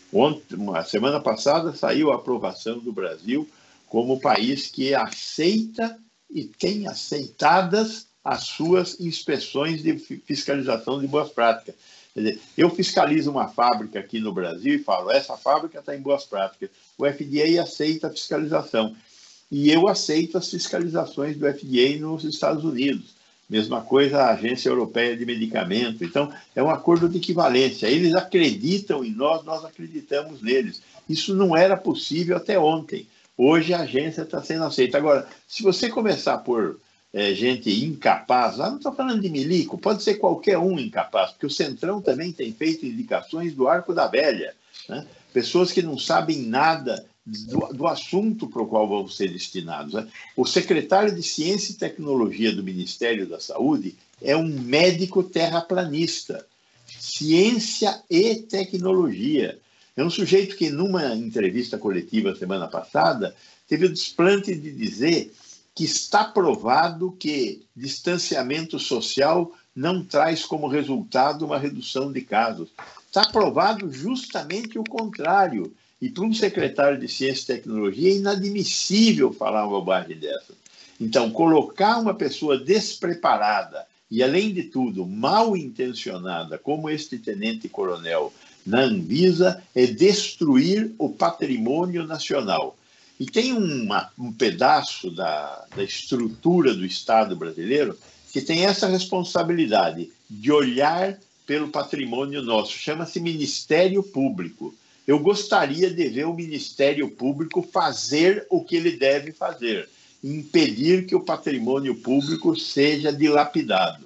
Ontem, a semana passada saiu a aprovação do Brasil como país que aceita e tem aceitadas as suas inspeções de fiscalização de boas práticas. Quer dizer, eu fiscalizo uma fábrica aqui no Brasil e falo, essa fábrica está em boas práticas. O F D A aceita a fiscalização. E eu aceito as fiscalizações do F D A nos Estados Unidos. Mesma coisa a Agência Europeia de Medicamento. Então, é um acordo de equivalência. Eles acreditam em nós, nós acreditamos neles. Isso não era possível até ontem. Hoje a agência está sendo aceita. Agora, se você começar por é, gente incapaz, lá não estou falando de milico, pode ser qualquer um incapaz, porque o Centrão também tem feito indicações do arco da velha, né? Pessoas que não sabem nada do, do assunto para o qual vão ser destinados, né? O secretário de Ciência e Tecnologia do Ministério da Saúde é um médico terraplanista. Ciência e tecnologia. É um sujeito que, numa entrevista coletiva semana passada, teve o desplante de dizer que está provado que distanciamento social não traz como resultado uma redução de casos. Está provado justamente o contrário. E para um secretário de Ciência e Tecnologia é inadmissível falar uma bobagem dessa. Então, colocar uma pessoa despreparada e, além de tudo, mal intencionada, como este tenente-coronel, na Anvisa, é destruir o patrimônio nacional. E tem uma, um pedaço da, da estrutura do Estado brasileiro que tem essa responsabilidade de olhar pelo patrimônio nosso. Chama-se Ministério Público. Eu gostaria de ver o Ministério Público fazer o que ele deve fazer, impedir que o patrimônio público seja dilapidado.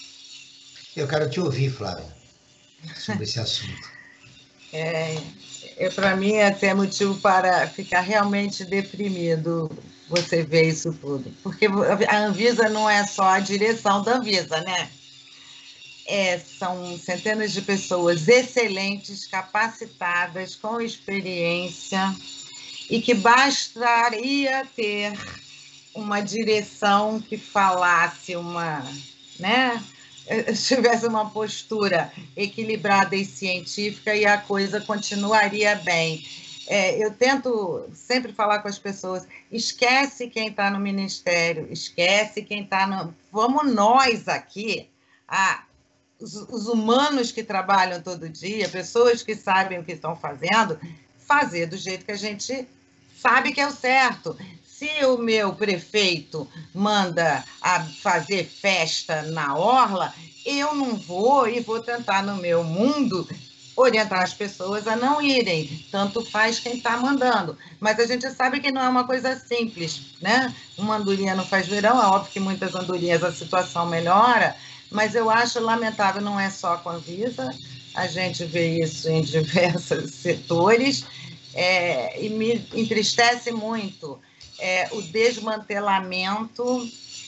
Eu quero te ouvir, Flávia, sobre esse assunto. É, é, para mim é até motivo para ficar realmente deprimido você ver isso tudo. Porque a Anvisa não é só a direção da Anvisa, né? É, são centenas de pessoas excelentes, capacitadas, com experiência, e que bastaria ter uma direção que falasse uma, né, tivesse uma postura equilibrada e científica e a coisa continuaria bem. É, eu tento sempre falar com as pessoas, esquece quem está no ministério, esquece quem está no... Vamos nós aqui, a, os, os humanos que trabalham todo dia, pessoas que sabem o que estão fazendo, fazer do jeito que a gente sabe que é o certo. Se o meu prefeito manda a fazer festa na orla, eu não vou e vou tentar, no meu mundo, orientar as pessoas a não irem. Tanto faz quem está mandando. Mas a gente sabe que não é uma coisa simples, né? Uma andorinha não faz verão, é óbvio que muitas andorinhas a situação melhora, mas eu acho lamentável, não é só com a Anvisa, a gente vê isso em diversos setores, é, e me entristece muito é, o desmantelamento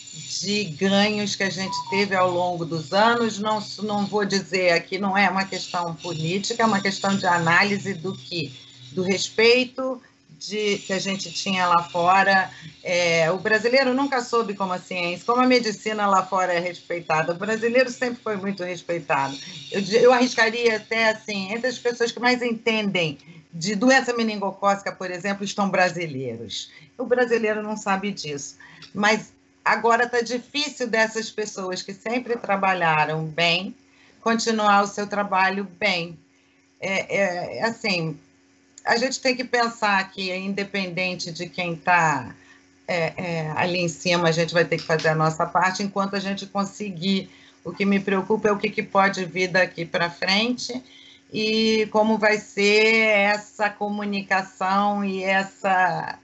de ganhos que a gente teve ao longo dos anos. Não, não vou dizer aqui, não é uma questão política, é uma questão de análise do que, do respeito de, que a gente tinha lá fora. É, o brasileiro nunca soube como a ciência, como a medicina lá fora é respeitada. O brasileiro sempre foi muito respeitado. Eu, eu arriscaria até assim, entre as pessoas que mais entendem de doença meningocócica, por exemplo, estão brasileiros. O brasileiro não sabe disso, mas agora está difícil dessas pessoas que sempre trabalharam bem, continuar o seu trabalho bem. É, é, assim, a gente tem que pensar que, independente de quem está é, é, ali em cima, a gente vai ter que fazer a nossa parte enquanto a gente conseguir. O que me preocupa é o que, que pode vir daqui para frente e como vai ser essa comunicação e essa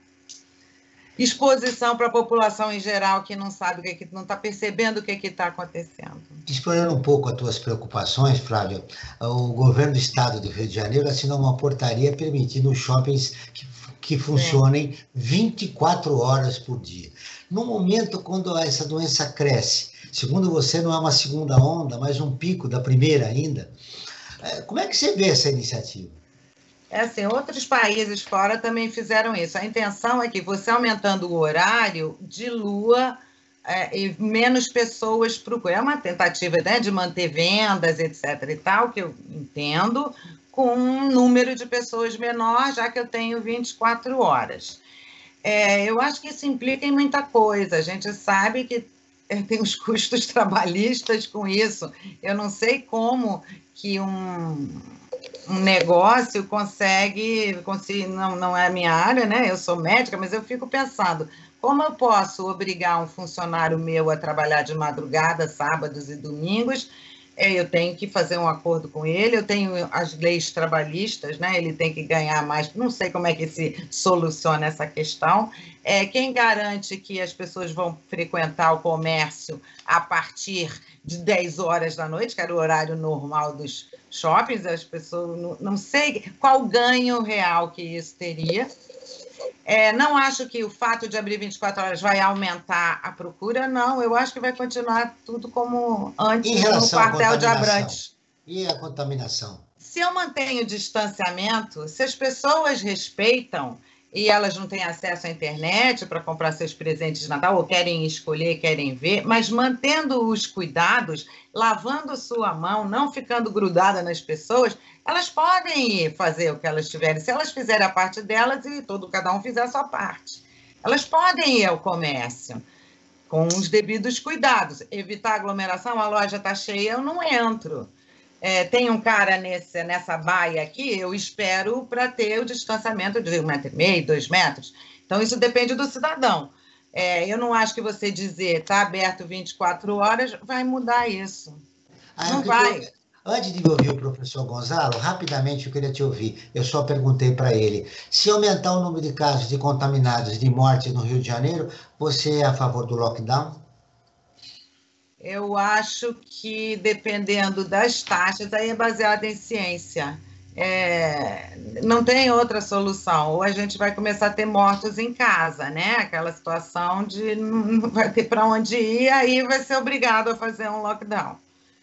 exposição para a população em geral que não sabe o que, que não está percebendo o que está acontecendo. Explorando um pouco as tuas preocupações, Flávia, o governo do estado do Rio de Janeiro assinou uma portaria permitindo os shoppings que, que funcionem vinte e quatro horas por dia. No momento quando essa doença cresce, segundo você, não é uma segunda onda, mas um pico da primeira ainda, como é que você vê essa iniciativa? É assim, outros países fora também fizeram isso. A intenção é que você, aumentando o horário, dilua é, e menos pessoas procuram. É uma tentativa, né, de manter vendas, etc e tal, que eu entendo, com um número de pessoas menor, já que eu tenho vinte e quatro horas. É, eu acho que isso implica em muita coisa. A gente sabe que tem os custos trabalhistas com isso. Eu não sei como que um, um negócio consegue, consegue não, não é a minha área, né? Eu sou médica, mas eu fico pensando, como eu posso obrigar um funcionário meu a trabalhar de madrugada, sábados e domingos? Eu tenho que fazer um acordo com ele, eu tenho as leis trabalhistas, né? Ele tem que ganhar mais, não sei como é que se soluciona essa questão. É, quem garante que as pessoas vão frequentar o comércio a partir de dez horas da noite, que era o horário normal dos shoppings? As pessoas, não, não sei qual ganho real que isso teria. É, não acho que o fato de abrir vinte e quatro horas vai aumentar a procura, não. Eu acho que vai continuar tudo como antes no quartel de Abrantes. E a contaminação? Se eu mantenho o distanciamento, se as pessoas respeitam e elas não têm acesso à internet para comprar seus presentes de Natal, ou querem escolher, querem ver, mas mantendo os cuidados, lavando sua mão, não ficando grudada nas pessoas, elas podem ir fazer o que elas tiverem. Se elas fizerem a parte delas e todo, cada um fizer a sua parte. Elas podem ir ao comércio com os devidos cuidados. Evitar aglomeração, a loja está cheia, eu não entro. É, tem um cara nesse, nessa baia aqui, eu espero para ter o distanciamento de um metro e meio, dois metros. Então, isso depende do cidadão. É, eu não acho que você dizer está aberto vinte e quatro horas vai mudar isso. Ah, não vai. Eu, antes de ouvir o professor Gonzalo, rapidamente eu queria te ouvir. Eu só perguntei para ele, se aumentar o número de casos de contaminados, de mortes no Rio de Janeiro, você é a favor do lockdown? Eu acho que, dependendo das taxas, aí é baseado em ciência. É, não tem outra solução. Ou a gente vai começar a ter mortos em casa, né? Aquela situação de não vai ter para onde ir, aí vai ser obrigado a fazer um lockdown.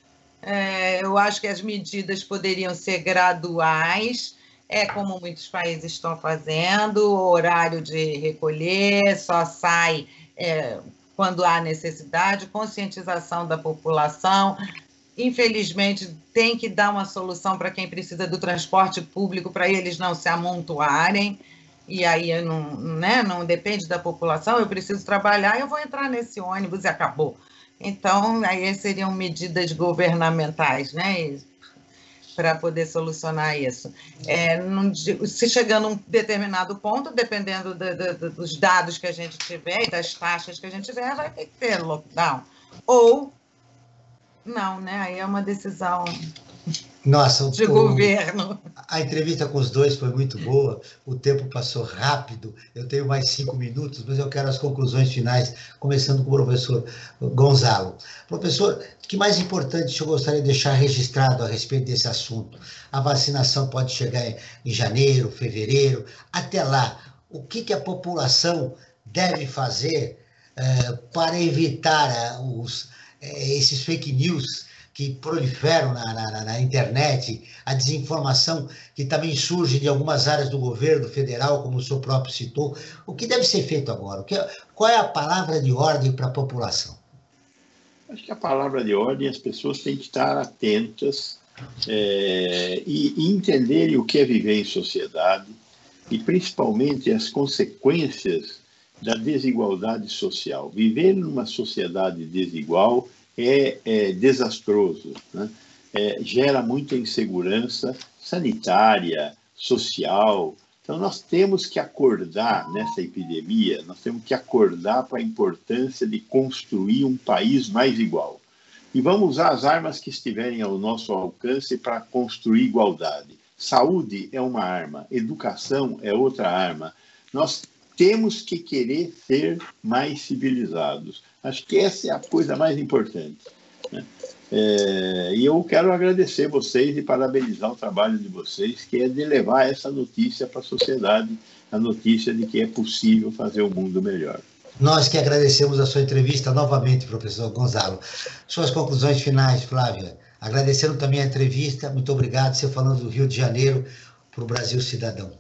É, eu acho que as medidas poderiam ser graduais, é como muitos países estão fazendo, o horário de recolher só sai... É, quando há necessidade, conscientização da população. Infelizmente, tem que dar uma solução para quem precisa do transporte público, para eles não se amontoarem, e aí não, né, não depende da população, eu preciso trabalhar, eu vou entrar nesse ônibus e acabou. Então, aí seriam medidas governamentais, né, para poder solucionar isso. É, não, se chegar num determinado ponto, dependendo do, do, dos dados que a gente tiver e das taxas que a gente tiver, vai ter que ter lockdown. Ou não, né? Aí é uma decisão Nossa, de o, governo. A entrevista com os dois foi muito boa, o tempo passou rápido, eu tenho mais cinco minutos, mas eu quero as conclusões finais, começando com o professor Gonzalo. Professor, o que mais importante eu gostaria de deixar registrado a respeito desse assunto? A vacinação pode chegar em janeiro, fevereiro, até lá, o que, que a população deve fazer eh, para evitar eh, os, eh, esses fake news que proliferam na, na, na internet, a desinformação que também surge de algumas áreas do governo federal, como o senhor próprio citou. O que deve ser feito agora? O que, qual é a palavra de ordem para a população? Acho que a palavra de ordem, as pessoas têm que estar atentas é, e, e entenderem o que é viver em sociedade e, principalmente, as consequências da desigualdade social. Viver numa sociedade desigual é, é desastroso, né? É, gera muita insegurança sanitária, social. Então, nós temos que acordar nessa epidemia, nós temos que acordar para a importância de construir um país mais igual. E vamos usar as armas que estiverem ao nosso alcance para construir igualdade. Saúde é uma arma, educação é outra arma. Nós temos que querer ser mais civilizados. Acho que essa é a coisa mais importante, né? É, e eu quero agradecer vocês e parabenizar o trabalho de vocês, que é de levar essa notícia para a sociedade, a notícia de que é possível fazer um mundo melhor. Nós que agradecemos a sua entrevista novamente, professor Gonzalo. Suas conclusões finais, Flávia. Agradecendo também a entrevista, muito obrigado, você falando do Rio de Janeiro para o Brasil Cidadão.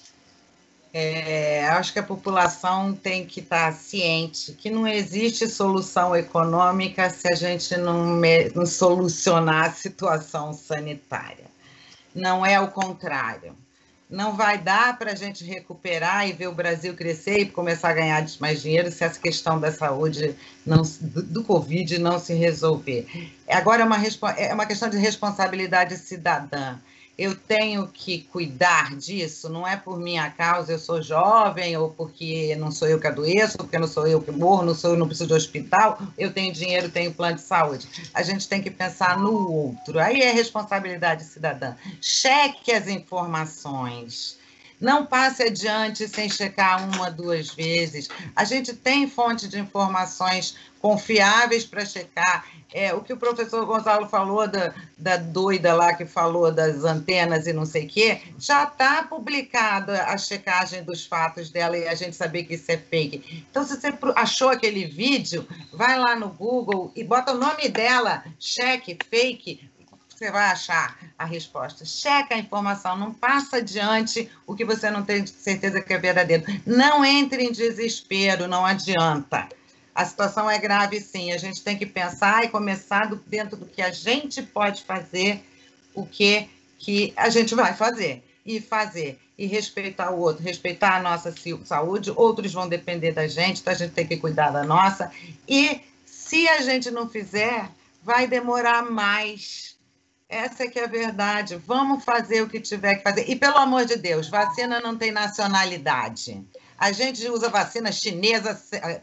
É, acho que a população tem que estar ciente que não existe solução econômica se a gente não, me, não solucionar a situação sanitária. não é o contrário. Não vai dar para a gente recuperar e ver o Brasil crescer e começar a ganhar mais dinheiro se essa questão da saúde, não, do Covid, não se resolver. Agora é uma, é uma questão de responsabilidade cidadã. Eu tenho que cuidar disso, não é por minha causa, eu sou jovem, ou porque não sou eu que adoeço, ou porque não sou eu que morro, não sou eu, não preciso de hospital, eu tenho dinheiro, tenho plano de saúde. A gente tem que pensar no outro, aí é responsabilidade cidadã. Cheque as informações. Não passe adiante sem checar uma, duas vezes. A gente tem fonte de informações confiáveis para checar. É, o que o professor Gonzalo falou da, da doida lá que falou das antenas e não sei o quê, já está publicada a checagem dos fatos dela e a gente saber que isso é fake. Então, se você achou aquele vídeo, vai lá no Google e bota o nome dela, cheque, fake, você vai achar a resposta. Checa a informação, não passa adiante o que você não tem certeza que é verdadeiro. Não entre em desespero, não adianta. A situação é grave, sim. A gente tem que pensar e começar do, dentro do que a gente pode fazer, o que, que a gente vai fazer. E fazer. E respeitar o outro, respeitar a nossa saúde. Outros vão depender da gente, então a gente tem que cuidar da nossa. E se a gente não fizer, vai demorar mais. Essa é que é a verdade. Vamos fazer o que tiver que fazer. E, pelo amor de Deus, vacina não tem nacionalidade. A gente usa vacina chinesa,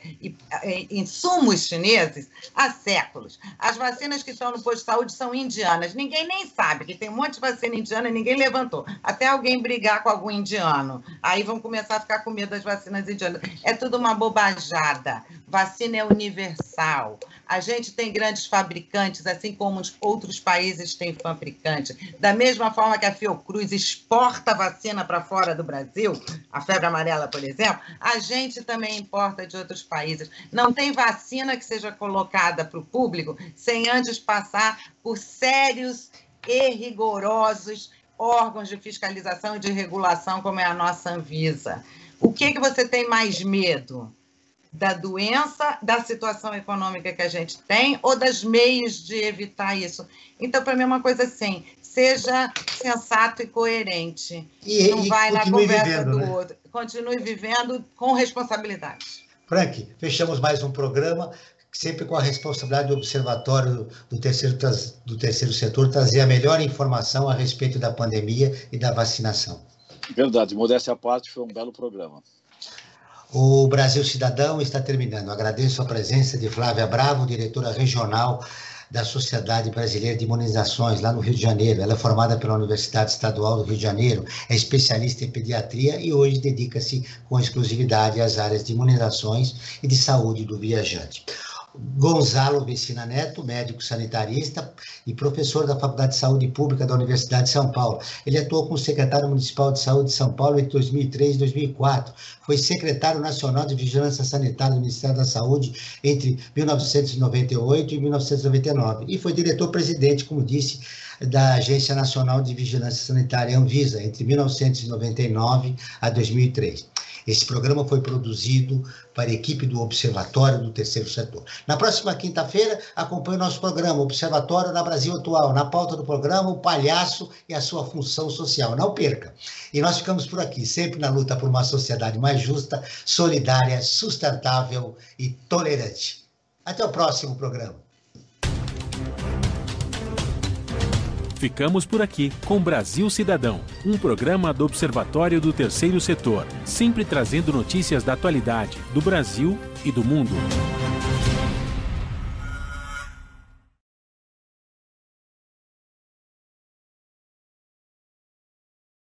insumos chineses, há séculos. As vacinas que estão no posto de saúde são indianas. Ninguém nem sabe que tem um monte de vacina indiana e ninguém levantou. Até alguém brigar com algum indiano. Aí vão começar a ficar com medo das vacinas indianas. É tudo uma bobajada. Vacina é universal. A gente tem grandes fabricantes, assim como os outros países têm fabricantes. Da mesma forma que a Fiocruz exporta vacina para fora do Brasil, a febre amarela, por exemplo, a gente também importa de outros países. Não tem vacina que seja colocada para o público sem antes passar por sérios e rigorosos órgãos de fiscalização e de regulação, como é a nossa Anvisa. O que, que você tem mais medo? Da doença, da situação econômica que a gente tem ou dos meios de evitar isso? Então, para mim, é uma coisa assim, seja sensato e coerente. E, não e vai na conversa vivendo, do né? outro. Continue vivendo com responsabilidade. Frank, fechamos mais um programa, sempre com a responsabilidade do Observatório do terceiro, do terceiro Setor trazer a melhor informação a respeito da pandemia e da vacinação. Verdade, modéstia à parte, foi um belo programa. O Brasil Cidadão está terminando. Agradeço a presença de Flávia Bravo, diretora regional da Sociedade Brasileira de Imunizações, lá no Rio de Janeiro. Ela é formada pela Universidade Estadual do Rio de Janeiro, é especialista em pediatria e hoje dedica-se com exclusividade às áreas de imunizações e de saúde do viajante. Gonzalo Vecina Neto, médico sanitarista e professor da Faculdade de Saúde Pública da Universidade de São Paulo. Ele atuou como secretário municipal de saúde de São Paulo entre dois mil e três e dois mil e quatro. Foi secretário nacional de Vigilância Sanitária do Ministério da Saúde entre mil novecentos e noventa e oito e mil novecentos e noventa e nove. E foi diretor-presidente, como disse, da Agência Nacional de Vigilância Sanitária, Anvisa, entre mil novecentos e noventa e nove a dois mil e três. Esse programa foi produzido para a equipe do Observatório do Terceiro Setor. Na próxima quinta-feira, acompanhe o nosso programa Observatório da Brasil Atual. Na pauta do programa, o palhaço e a sua função social. Não perca! E nós ficamos por aqui, sempre na luta por uma sociedade mais justa, solidária, sustentável e tolerante. Até o próximo programa. Ficamos por aqui com Brasil Cidadão, um programa do Observatório do Terceiro Setor, sempre trazendo notícias da atualidade, do Brasil e do mundo.